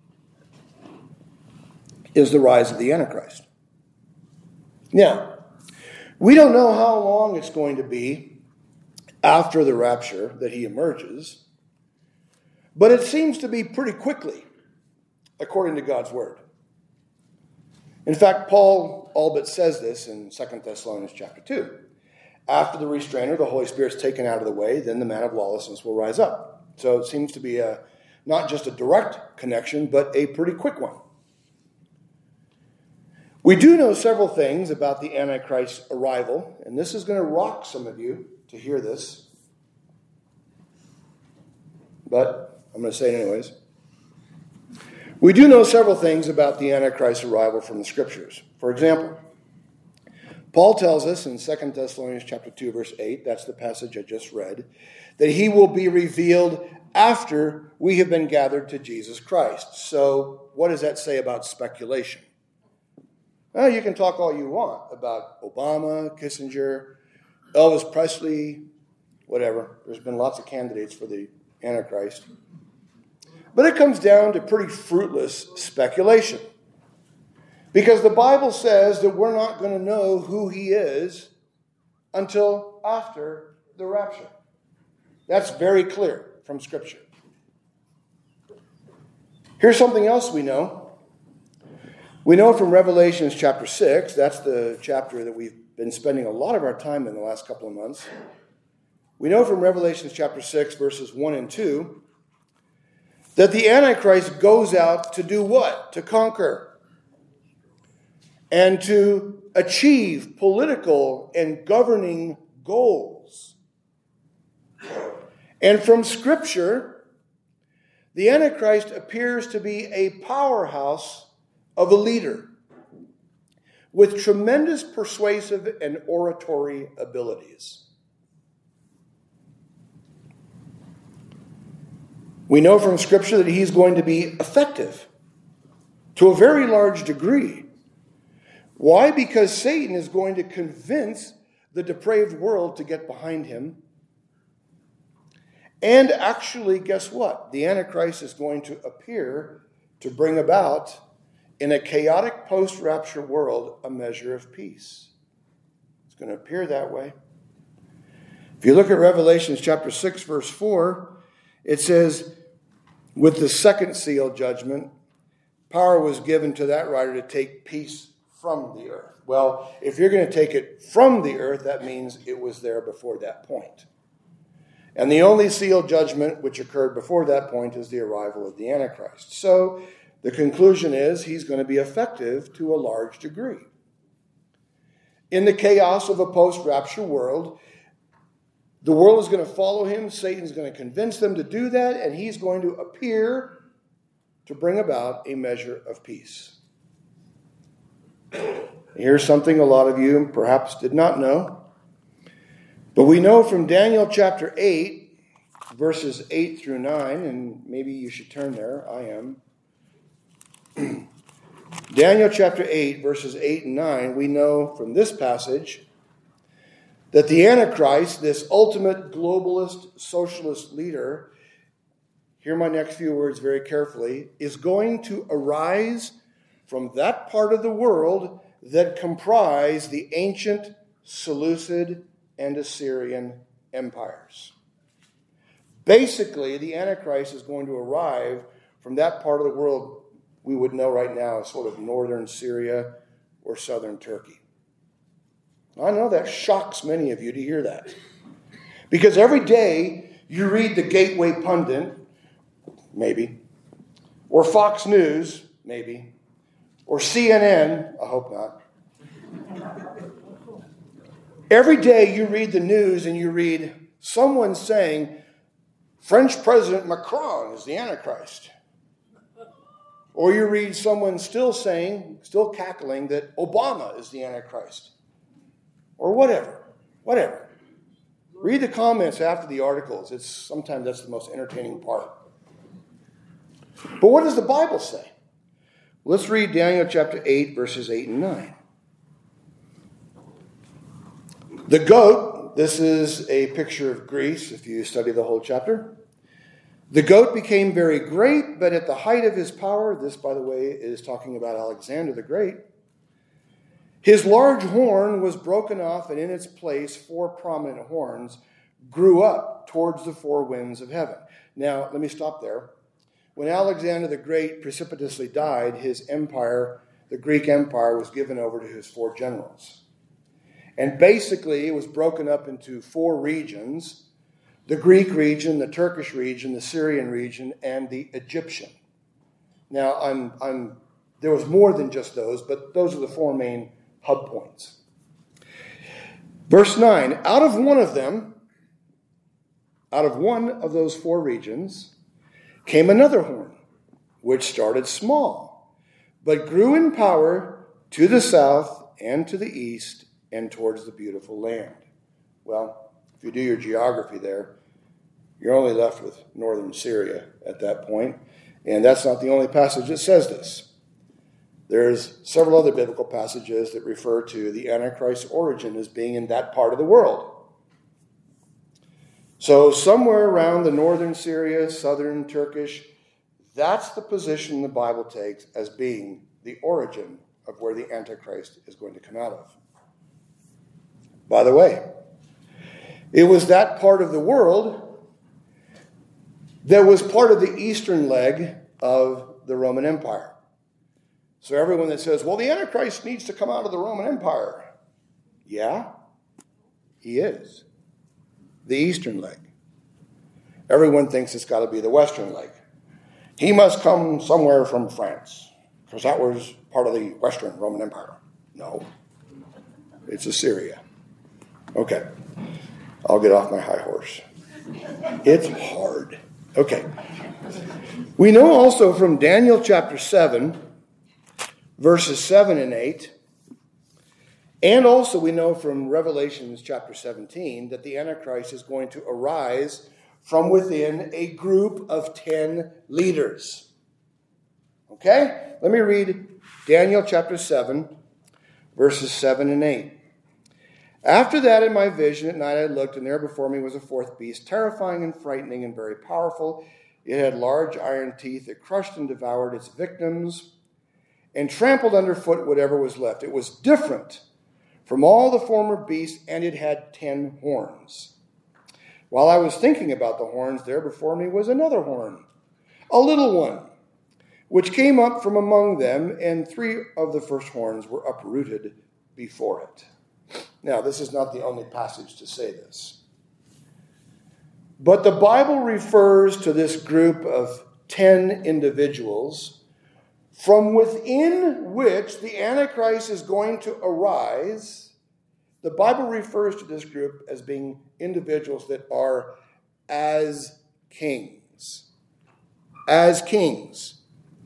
S1: is the rise of the Antichrist. Now, we don't know how long it's going to be after the rapture that he emerges, but it seems to be pretty quickly, according to God's word. In fact, Paul all but says this in Second Thessalonians chapter two. After the restrainer, the Holy Spirit's taken out of the way, then the man of lawlessness will rise up. So it seems to be a, not just a direct connection, but a pretty quick one. We do know several things about the Antichrist's arrival, and this is going to rock some of you to hear this. But I'm going to say it anyways. We do know several things about the Antichrist's arrival from the Scriptures. For example, Paul tells us in Second Thessalonians chapter two, verse eight, that's the passage I just read, that he will be revealed after we have been gathered to Jesus Christ. So what does that say about speculation? Well, you can talk all you want about Obama, Kissinger, Elvis Presley, whatever. There's been lots of candidates for the Antichrist. But it comes down to pretty fruitless speculation. Because the Bible says that we're not going to know who he is until after the rapture. That's very clear from Scripture. Here's something else we know. We know from Revelation chapter six, that's the chapter that we've been spending a lot of our time in the last couple of months. We know from Revelation chapter six, verses one and two, that the Antichrist goes out to do what? To conquer. And to achieve political and governing goals. And from Scripture, the Antichrist appears to be a powerhouse of a leader with tremendous persuasive and oratory abilities. We know from Scripture that he's going to be effective to a very large degree. Why? Because Satan is going to convince the depraved world to get behind him. And actually, guess what? The Antichrist is going to appear to bring about, in a chaotic post-rapture world, a measure of peace. It's going to appear that way. If you look at Revelation chapter six, verse four, it says, with the second seal judgment, power was given to that rider to take peace from the earth. Well, if you're going to take it from the earth, that means it was there before that point. And the only seal judgment which occurred before that point is the arrival of the Antichrist. So the conclusion is he's going to be effective to a large degree. In the chaos of a post-rapture world, the world is going to follow him. Satan's going to convince them to do that, and he's going to appear to bring about a measure of peace. Here's something a lot of you perhaps did not know. But we know from Daniel chapter eight, verses eight through nine, and maybe you should turn there, I am. Daniel chapter eight, verses eight and nine, we know from this passage that the Antichrist, this ultimate globalist socialist leader, hear my next few words very carefully, is going to arise from that part of the world that comprise the ancient Seleucid and Assyrian empires. Basically, the Antichrist is going to arrive from that part of the world we would know right now as sort of northern Syria or southern Turkey. I know that shocks many of you to hear that. Because every day you read the Gateway Pundit, maybe, or Fox News, maybe, or C N N, I hope not. Every day you read the news and you read someone saying, French President Macron is the Antichrist. Or you read someone still saying, still cackling, that Obama is the Antichrist. Or whatever, whatever. Read the comments after the articles. It's sometimes that's the most entertaining part. But what does the Bible say? Let's read Daniel chapter eight, verses eight and nine. The goat, this is a picture of Greece, if you study the whole chapter. The goat became very great, but at the height of his power, this, by the way, is talking about Alexander the Great, his large horn was broken off, and in its place four prominent horns grew up towards the four winds of heaven. Now, let me stop there. When Alexander the Great precipitously died, his empire, the Greek Empire, was given over to his four generals. And basically, it was broken up into four regions: the Greek region, the Turkish region, the Syrian region, and the Egyptian. Now, I'm, I'm, there was more than just those, but those are the four main hub points. Verse nine, out of one of them, out of one of those four regions, came another horn, which started small, but grew in power to the south and to the east and towards the beautiful land. Well, if you do your geography there, you're only left with northern Syria at that point, and that's not the only passage that says this. There's several other biblical passages that refer to the Antichrist's origin as being in that part of the world. So somewhere around the northern Syria, southern Turkish, that's the position the Bible takes as being the origin of where the Antichrist is going to come out of. By the way, it was that part of the world that was part of the eastern leg of the Roman Empire. So everyone that says, well, the Antichrist needs to come out of the Roman Empire. Yeah, he is. The eastern leg. Everyone thinks it's got to be the western leg. He must come somewhere from France, because that was part of the Western Roman Empire. No, it's Assyria. Okay, I'll get off my high horse. It's hard. Okay. We know also from Daniel chapter seven, verses seven and eight, and also we know from Revelation chapter seventeen that the Antichrist is going to arise from within a group of ten leaders. Okay? Let me read Daniel chapter seven, verses seven and eight. After that, in my vision at night I looked, and there before me was a fourth beast, terrifying and frightening and very powerful. It had large iron teeth. It crushed and devoured its victims and trampled underfoot whatever was left. It was different from all the former beasts, and it had ten horns. While I was thinking about the horns, there before me was another horn, a little one, which came up from among them, and three of the first horns were uprooted before it. Now, this is not the only passage to say this. But the Bible refers to this group of ten individuals from within which the Antichrist is going to arise. The Bible refers to this group as being individuals that are as kings. As kings.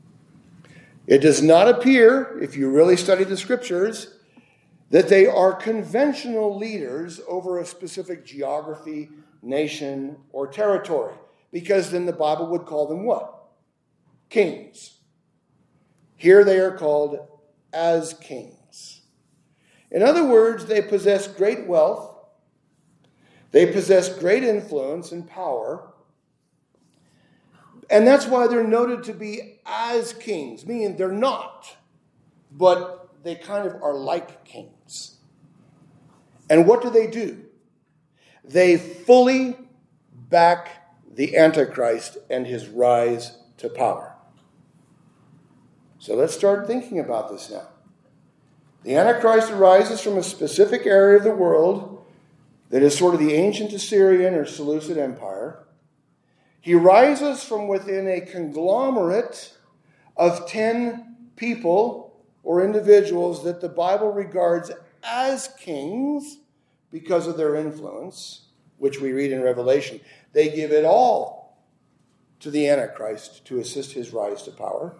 S1: It does not appear, if you really study the scriptures, that they are conventional leaders over a specific geography, nation, or territory. Because then the Bible would call them what? Kings. Here they are called as kings. In other words, they possess great wealth. They possess great influence and power. And that's why they're noted to be as kings, meaning they're not but they kind of are like kings. And what do they do? They fully back the Antichrist and his rise to power. So let's start thinking about this now. The Antichrist arises from a specific area of the world that is sort of the ancient Assyrian or Seleucid Empire. He rises from within a conglomerate of ten people or individuals that the Bible regards as kings because of their influence, which we read in Revelation. They give it all to the Antichrist to assist his rise to power.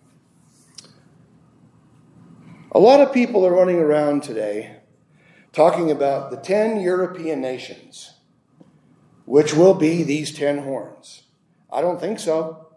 S1: A lot of people are running around today talking about the ten European nations, which will be these ten horns. I don't think so.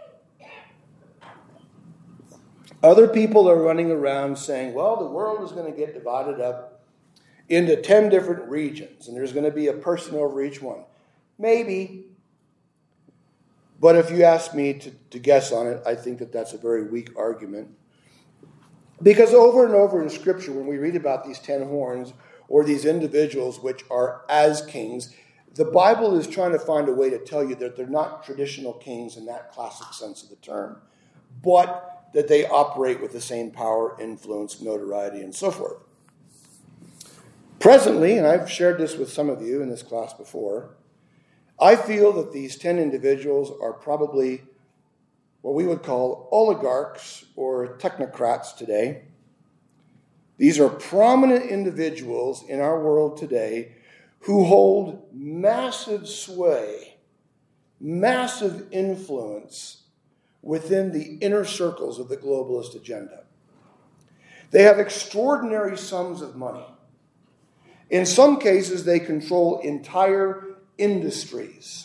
S1: Other people are running around saying, well, the world is going to get divided up into ten different regions, and there's going to be a person over each one. Maybe. But if you ask me to, to guess on it, I think that that's a very weak argument. Because over and over in Scripture, when we read about these ten horns or these individuals which are as kings, the Bible is trying to find a way to tell you that they're not traditional kings in that classic sense of the term, but that they operate with the same power, influence, notoriety, and so forth. Presently, and I've shared this with some of you in this class before, I feel that these ten individuals are probably what we would call oligarchs or technocrats today. These are prominent individuals in our world today who hold massive sway, massive influence within the inner circles of the globalist agenda. They have extraordinary sums of money. In some cases, they control entire industries.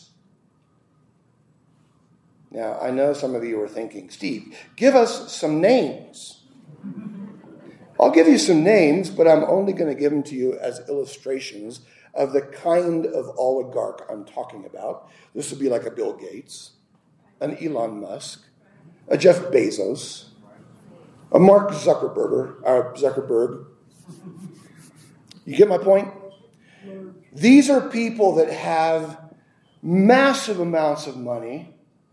S1: Now, I know some of you are thinking, Steve, give us some names. I'll give you some names, but I'm only going to give them to you as illustrations of the kind of oligarch I'm talking about. This would be like a Bill Gates, an Elon Musk, a Jeff Bezos, a Mark Zuckerberg, or Zuckerberg. You get my point? These are people that have massive amounts of money,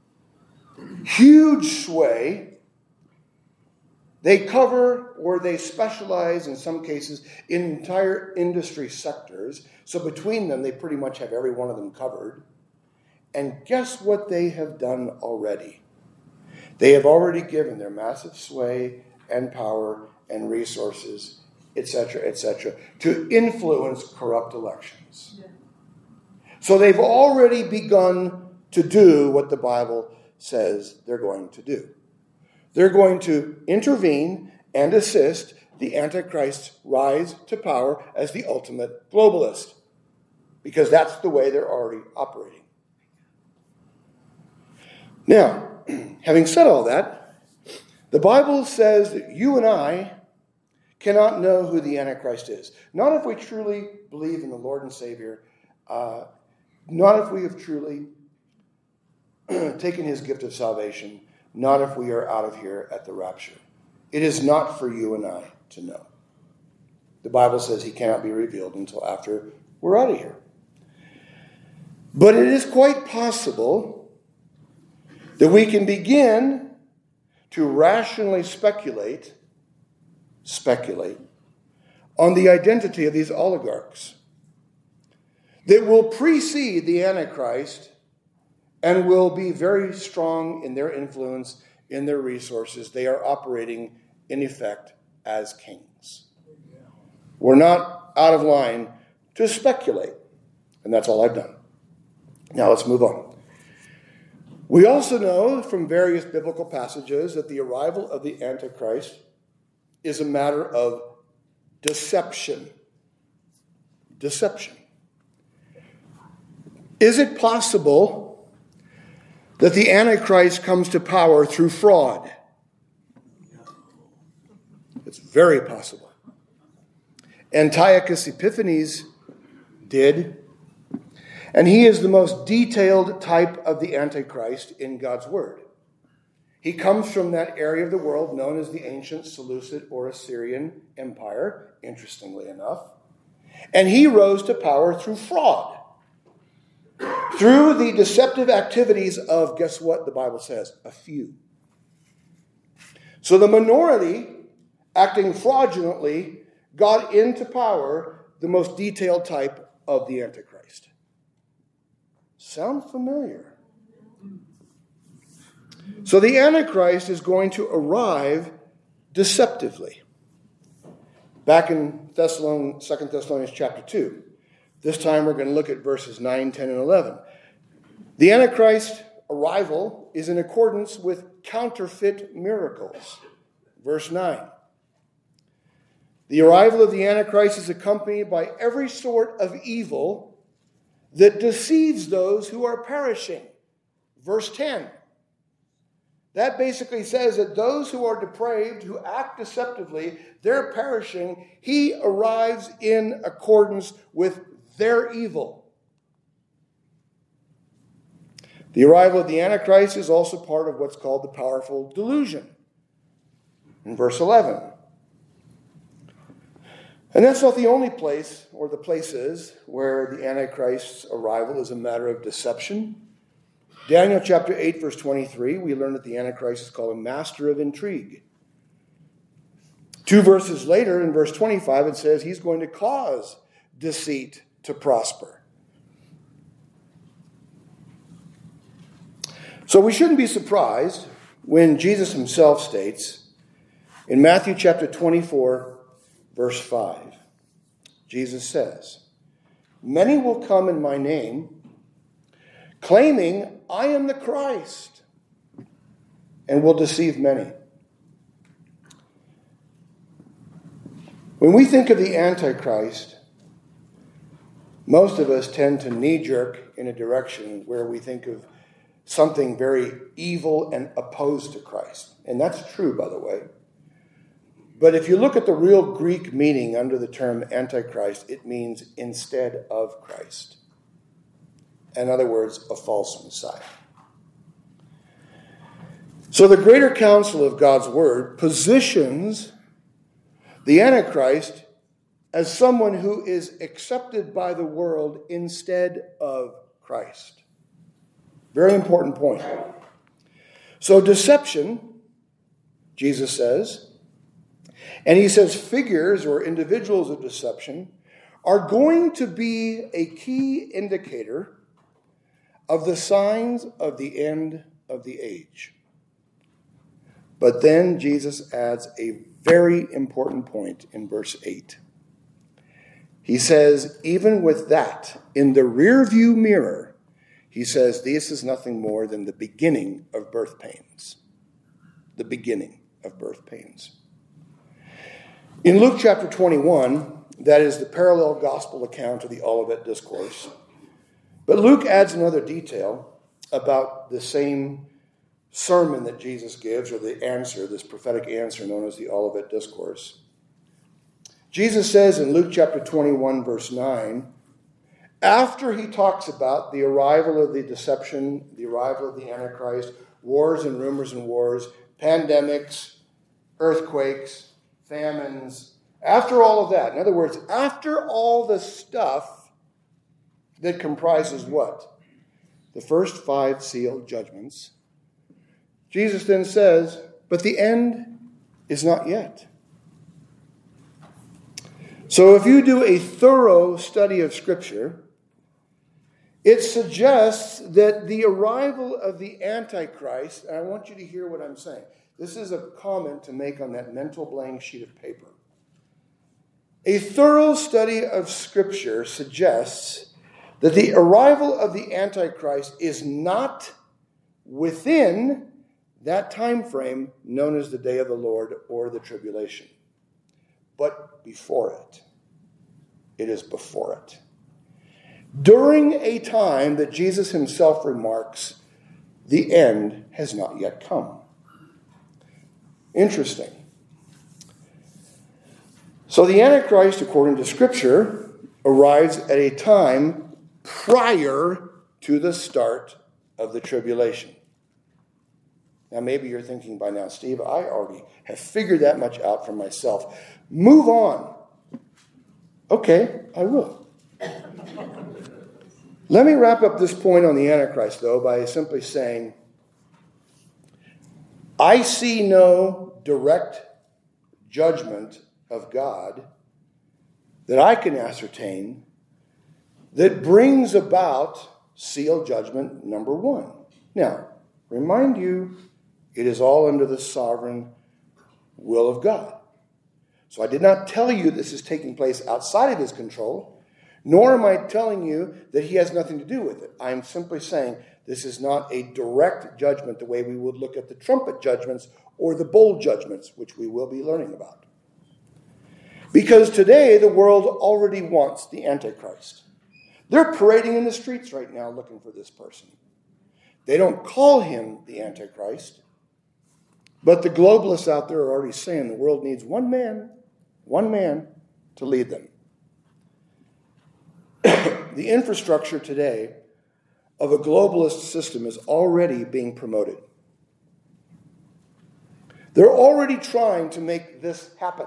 S1: huge sway. They cover or they specialize in some cases in entire industry sectors. So between them, they pretty much have every one of them covered. And guess what they have done already? They have already given their massive sway and power and resources, et cetera, et cetera, to influence corrupt elections. Yeah. So they've already begun to do what the Bible says they're going to do. They're going to intervene and assist the Antichrist's rise to power as the ultimate globalist, because that's the way they're already operating. Now, having said all that, the Bible says that you and I cannot know who the Antichrist is. Not if we truly believe in the Lord and Savior, uh, not if we have truly taken his gift of salvation, not if we are out of here at the rapture. It is not for you and I to know. The Bible says he cannot be revealed until after we're out of here. But it is quite possible that we can begin to rationally speculate, speculate on the identity of these oligarchs that will precede the Antichrist and will be very strong in their influence, in their resources. They are operating, in effect, as kings. We're not out of line to speculate. And that's all I've done. Now let's move on. We also know from various biblical passages that the arrival of the Antichrist is a matter of deception. Deception. Is it possible that the Antichrist comes to power through fraud? It's very possible. Antiochus Epiphanes did, and he is the most detailed type of the Antichrist in God's Word. He comes from that area of the world known as the ancient Seleucid or Assyrian Empire, interestingly enough. And he rose to power through fraud, through the deceptive activities of, guess what the Bible says? A few. So the minority, acting fraudulently, got into power, the most detailed type of the Antichrist. Sound familiar? So the Antichrist is going to arrive deceptively. Back in Thessalonians, Second Thessalonians chapter two. This time we're going to look at verses nine, ten, and eleven. The Antichrist arrival is in accordance with counterfeit miracles. Verse nine. The arrival of the Antichrist is accompanied by every sort of evil that deceives those who are perishing. Verse ten. That basically says that those who are depraved, who act deceptively, they're perishing. He arrives in accordance with their evil. The arrival of the Antichrist is also part of what's called the powerful delusion. In verse eleven. And that's not the only place, or the places, where the Antichrist's arrival is a matter of deception. Daniel chapter eight, verse twenty-three, we learn that the Antichrist is called a master of intrigue. Two verses later, in verse twenty-five, it says he's going to cause deceit to prosper. So we shouldn't be surprised when Jesus himself states in Matthew chapter twenty-four, verse five, Jesus says, "Many will come in my name, claiming I am the Christ, and will deceive many." When we think of the Antichrist, most of us tend to knee-jerk in a direction where we think of something very evil and opposed to Christ. And that's true, by the way. But if you look at the real Greek meaning under the term Antichrist, it means instead of Christ. In other words, a false Messiah. So the greater counsel of God's word positions the Antichrist as someone who is accepted by the world instead of Christ. Very important point. So deception, Jesus says, and he says figures or individuals of deception are going to be a key indicator of the signs of the end of the age. But then Jesus adds a very important point in verse eight. He says, even with that in the rearview mirror, he says, this is nothing more than the beginning of birth pains. The beginning of birth pains. In Luke chapter twenty-one, that is the parallel gospel account of the Olivet Discourse. But Luke adds another detail about the same sermon that Jesus gives, or the answer, this prophetic answer known as the Olivet Discourse. Jesus says in Luke chapter twenty-one, verse nine, after he talks about the arrival of the deception, the arrival of the Antichrist, wars and rumors and wars, pandemics, earthquakes, famines, after all of that, in other words, after all the stuff that comprises what? The first five sealed judgments, Jesus then says, but the end is not yet. So if you do a thorough study of Scripture, it suggests that the arrival of the Antichrist, and I want you to hear what I'm saying. This is a comment to make on that mental blank sheet of paper. A thorough study of Scripture suggests that the arrival of the Antichrist is not within that time frame known as the day of the Lord or the tribulation, but before it. It is before it. During a time that Jesus himself remarks, the end has not yet come. Interesting. So the Antichrist, according to Scripture, arrives at a time prior to the start of the tribulation. Now, maybe you're thinking by now, Steve, I already have figured that much out for myself. Move on. Okay, I will. Let me wrap up this point on the Antichrist, though, by simply saying, I see no direct judgment of God that I can ascertain that brings about seal judgment number one. Now, remind you, it is all under the sovereign will of God. So I did not tell you this is taking place outside of his control, nor am I telling you that he has nothing to do with it. I'm simply saying this is not a direct judgment the way we would look at the trumpet judgments or the bowl judgments, which we will be learning about. Because today the world already wants the Antichrist. They're parading in the streets right now looking for this person. They don't call him the Antichrist, but the globalists out there are already saying the world needs one man, one man to lead them. The infrastructure today of a globalist system is already being promoted. They're already trying to make this happen.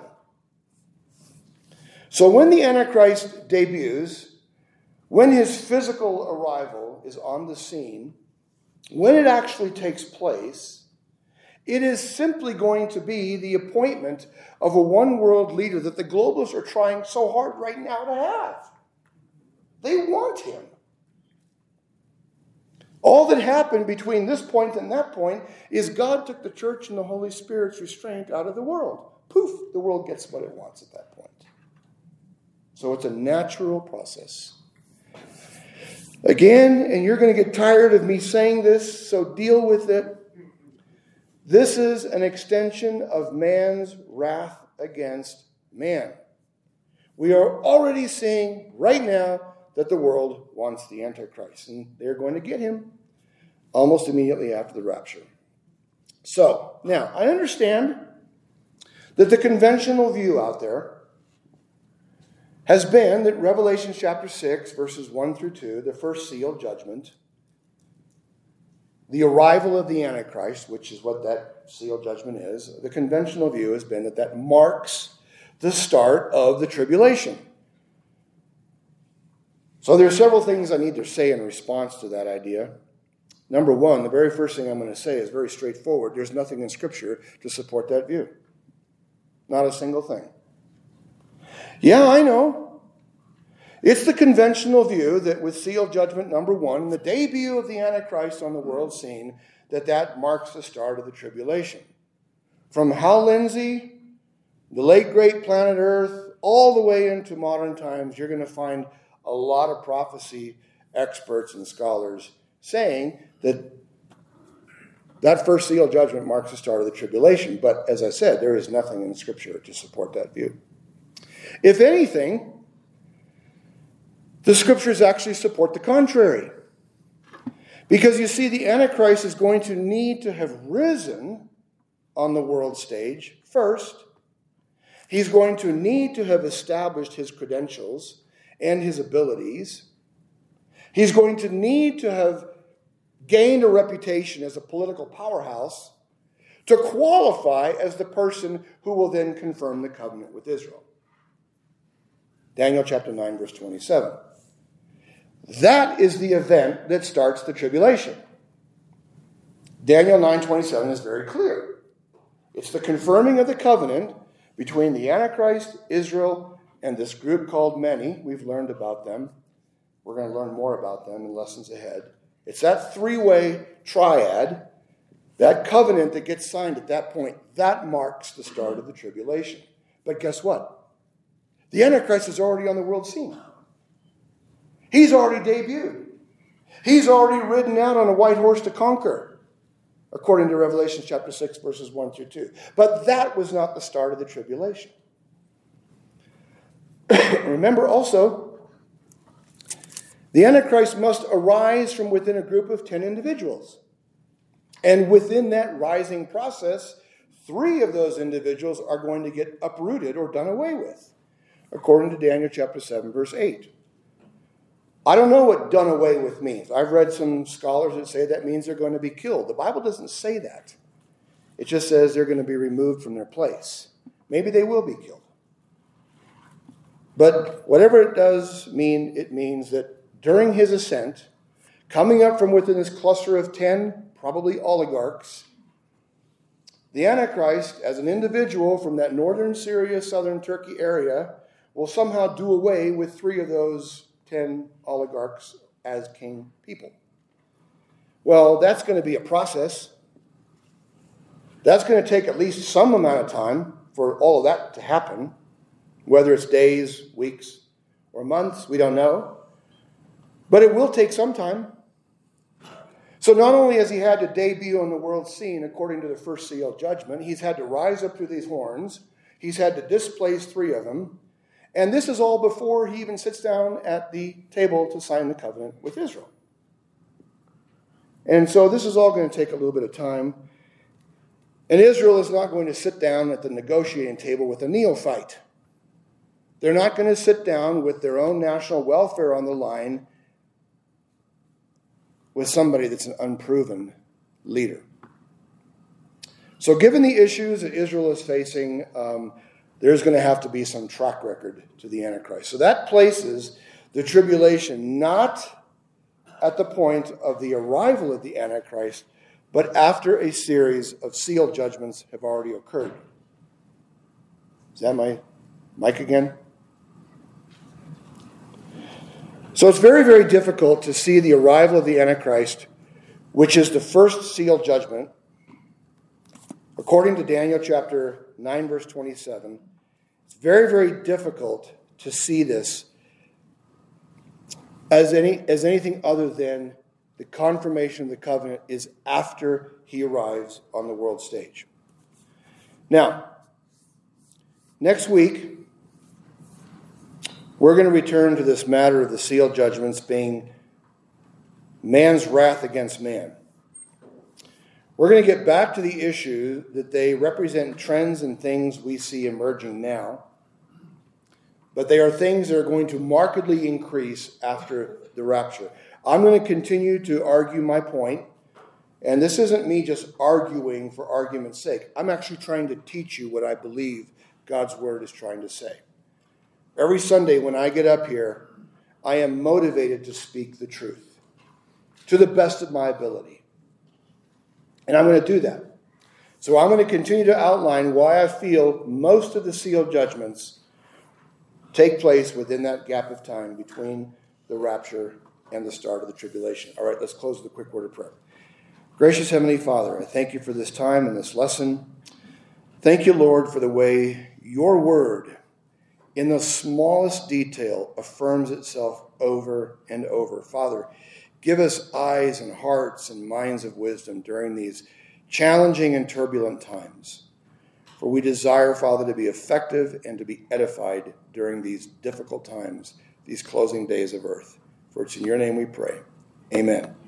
S1: So when the Antichrist debuts, when his physical arrival is on the scene, when it actually takes place, it is simply going to be the appointment of a one-world leader that the globalists are trying so hard right now to have. They want him. All that happened between this point and that point is God took the church and the Holy Spirit's restraint out of the world. Poof, the world gets what it wants at that point. So it's a natural process. Again, and you're going to get tired of me saying this, so deal with it. This is an extension of man's wrath against man. We are already seeing right now that the world wants the Antichrist, and they're going to get him almost immediately after the rapture. So, now, I understand that the conventional view out there has been that Revelation chapter six, verses one through two, the first seal, judgment, the arrival of the Antichrist, which is what that seal judgment is, the conventional view has been that that marks the start of the tribulation. So there are several things I need to say in response to that idea. Number one, the very first thing I'm going to say is very straightforward. There's nothing in Scripture to support that view. Not a single thing. Yeah, I know. It's the conventional view that with seal judgment number one, the debut of the Antichrist on the world scene, that that marks the start of the tribulation. From Hal Lindsey, the late great planet Earth, all the way into modern times, you're going to find a lot of prophecy experts and scholars saying that that first seal judgment marks the start of the tribulation. But as I said, there is nothing in Scripture to support that view. If anything, the Scriptures actually support the contrary. Because you see, the Antichrist is going to need to have risen on the world stage first. He's going to need to have established his credentials and his abilities. He's going to need to have gained a reputation as a political powerhouse to qualify as the person who will then confirm the covenant with Israel. Daniel chapter nine, verse twenty-seven. That is the event that starts the tribulation. Daniel nine twenty-seven is very clear. It's the confirming of the covenant between the Antichrist, Israel, and this group called many. We've learned about them. We're going to learn more about them in lessons ahead. It's that three-way triad, that covenant that gets signed at that point, that marks the start of the tribulation. But guess what? The Antichrist is already on the world scene. He's already debuted. He's already ridden out on a white horse to conquer, according to Revelation chapter six, verses one through two. But that was not the start of the tribulation. Remember also, the Antichrist must arise from within a group of ten individuals. And within that rising process, three of those individuals are going to get uprooted or done away with, according to Daniel chapter seven, verse eight. I don't know what done away with means. I've read some scholars that say that means they're going to be killed. The Bible doesn't say that. It just says they're going to be removed from their place. Maybe they will be killed. But whatever it does mean, it means that during his ascent, coming up from within this cluster of ten, probably oligarchs, the Antichrist, as an individual from that northern Syria, southern Turkey area, will somehow do away with three of those ten oligarchs as king people. Well, that's going to be a process. That's going to take at least some amount of time for all of that to happen. Whether it's days, weeks, or months, we don't know. But it will take some time. So not only has he had to debut on the world scene according to the first seal judgment, he's had to rise up through these horns. He's had to displace three of them. And this is all before he even sits down at the table to sign the covenant with Israel. And so this is all going to take a little bit of time. And Israel is not going to sit down at the negotiating table with a neophyte. They're not going to sit down with their own national welfare on the line with somebody that's an unproven leader. So given the issues that Israel is facing, um, there's going to have to be some track record to the Antichrist. So that places the tribulation not at the point of the arrival of the Antichrist, but after a series of seal judgments have already occurred. Is that my mic again? So it's very, very difficult to see the arrival of the Antichrist, which is the first seal judgment. According to Daniel chapter nine, verse twenty-seven, it's very, very difficult to see this as any as anything other than the confirmation of the covenant is after he arrives on the world stage. Now, next week, we're going to return to this matter of the seal judgments being man's wrath against man. We're going to get back to the issue that they represent trends and things we see emerging now, but they are things that are going to markedly increase after the rapture. I'm going to continue to argue my point, and this isn't me just arguing for argument's sake. I'm actually trying to teach you what I believe God's word is trying to say. Every Sunday when I get up here, I am motivated to speak the truth to the best of my ability. And I'm going to do that. So I'm going to continue to outline why I feel most of the seal judgments take place within that gap of time between the rapture and the start of the tribulation. All right, let's close with a quick word of prayer. Gracious Heavenly Father, I thank you for this time and this lesson. Thank you, Lord, for the way your word, in the smallest detail, affirms itself over and over. Father, give us eyes and hearts and minds of wisdom during these challenging and turbulent times. For we desire, Father, to be effective and to be edified during these difficult times, these closing days of earth. For it's in your name we pray. Amen.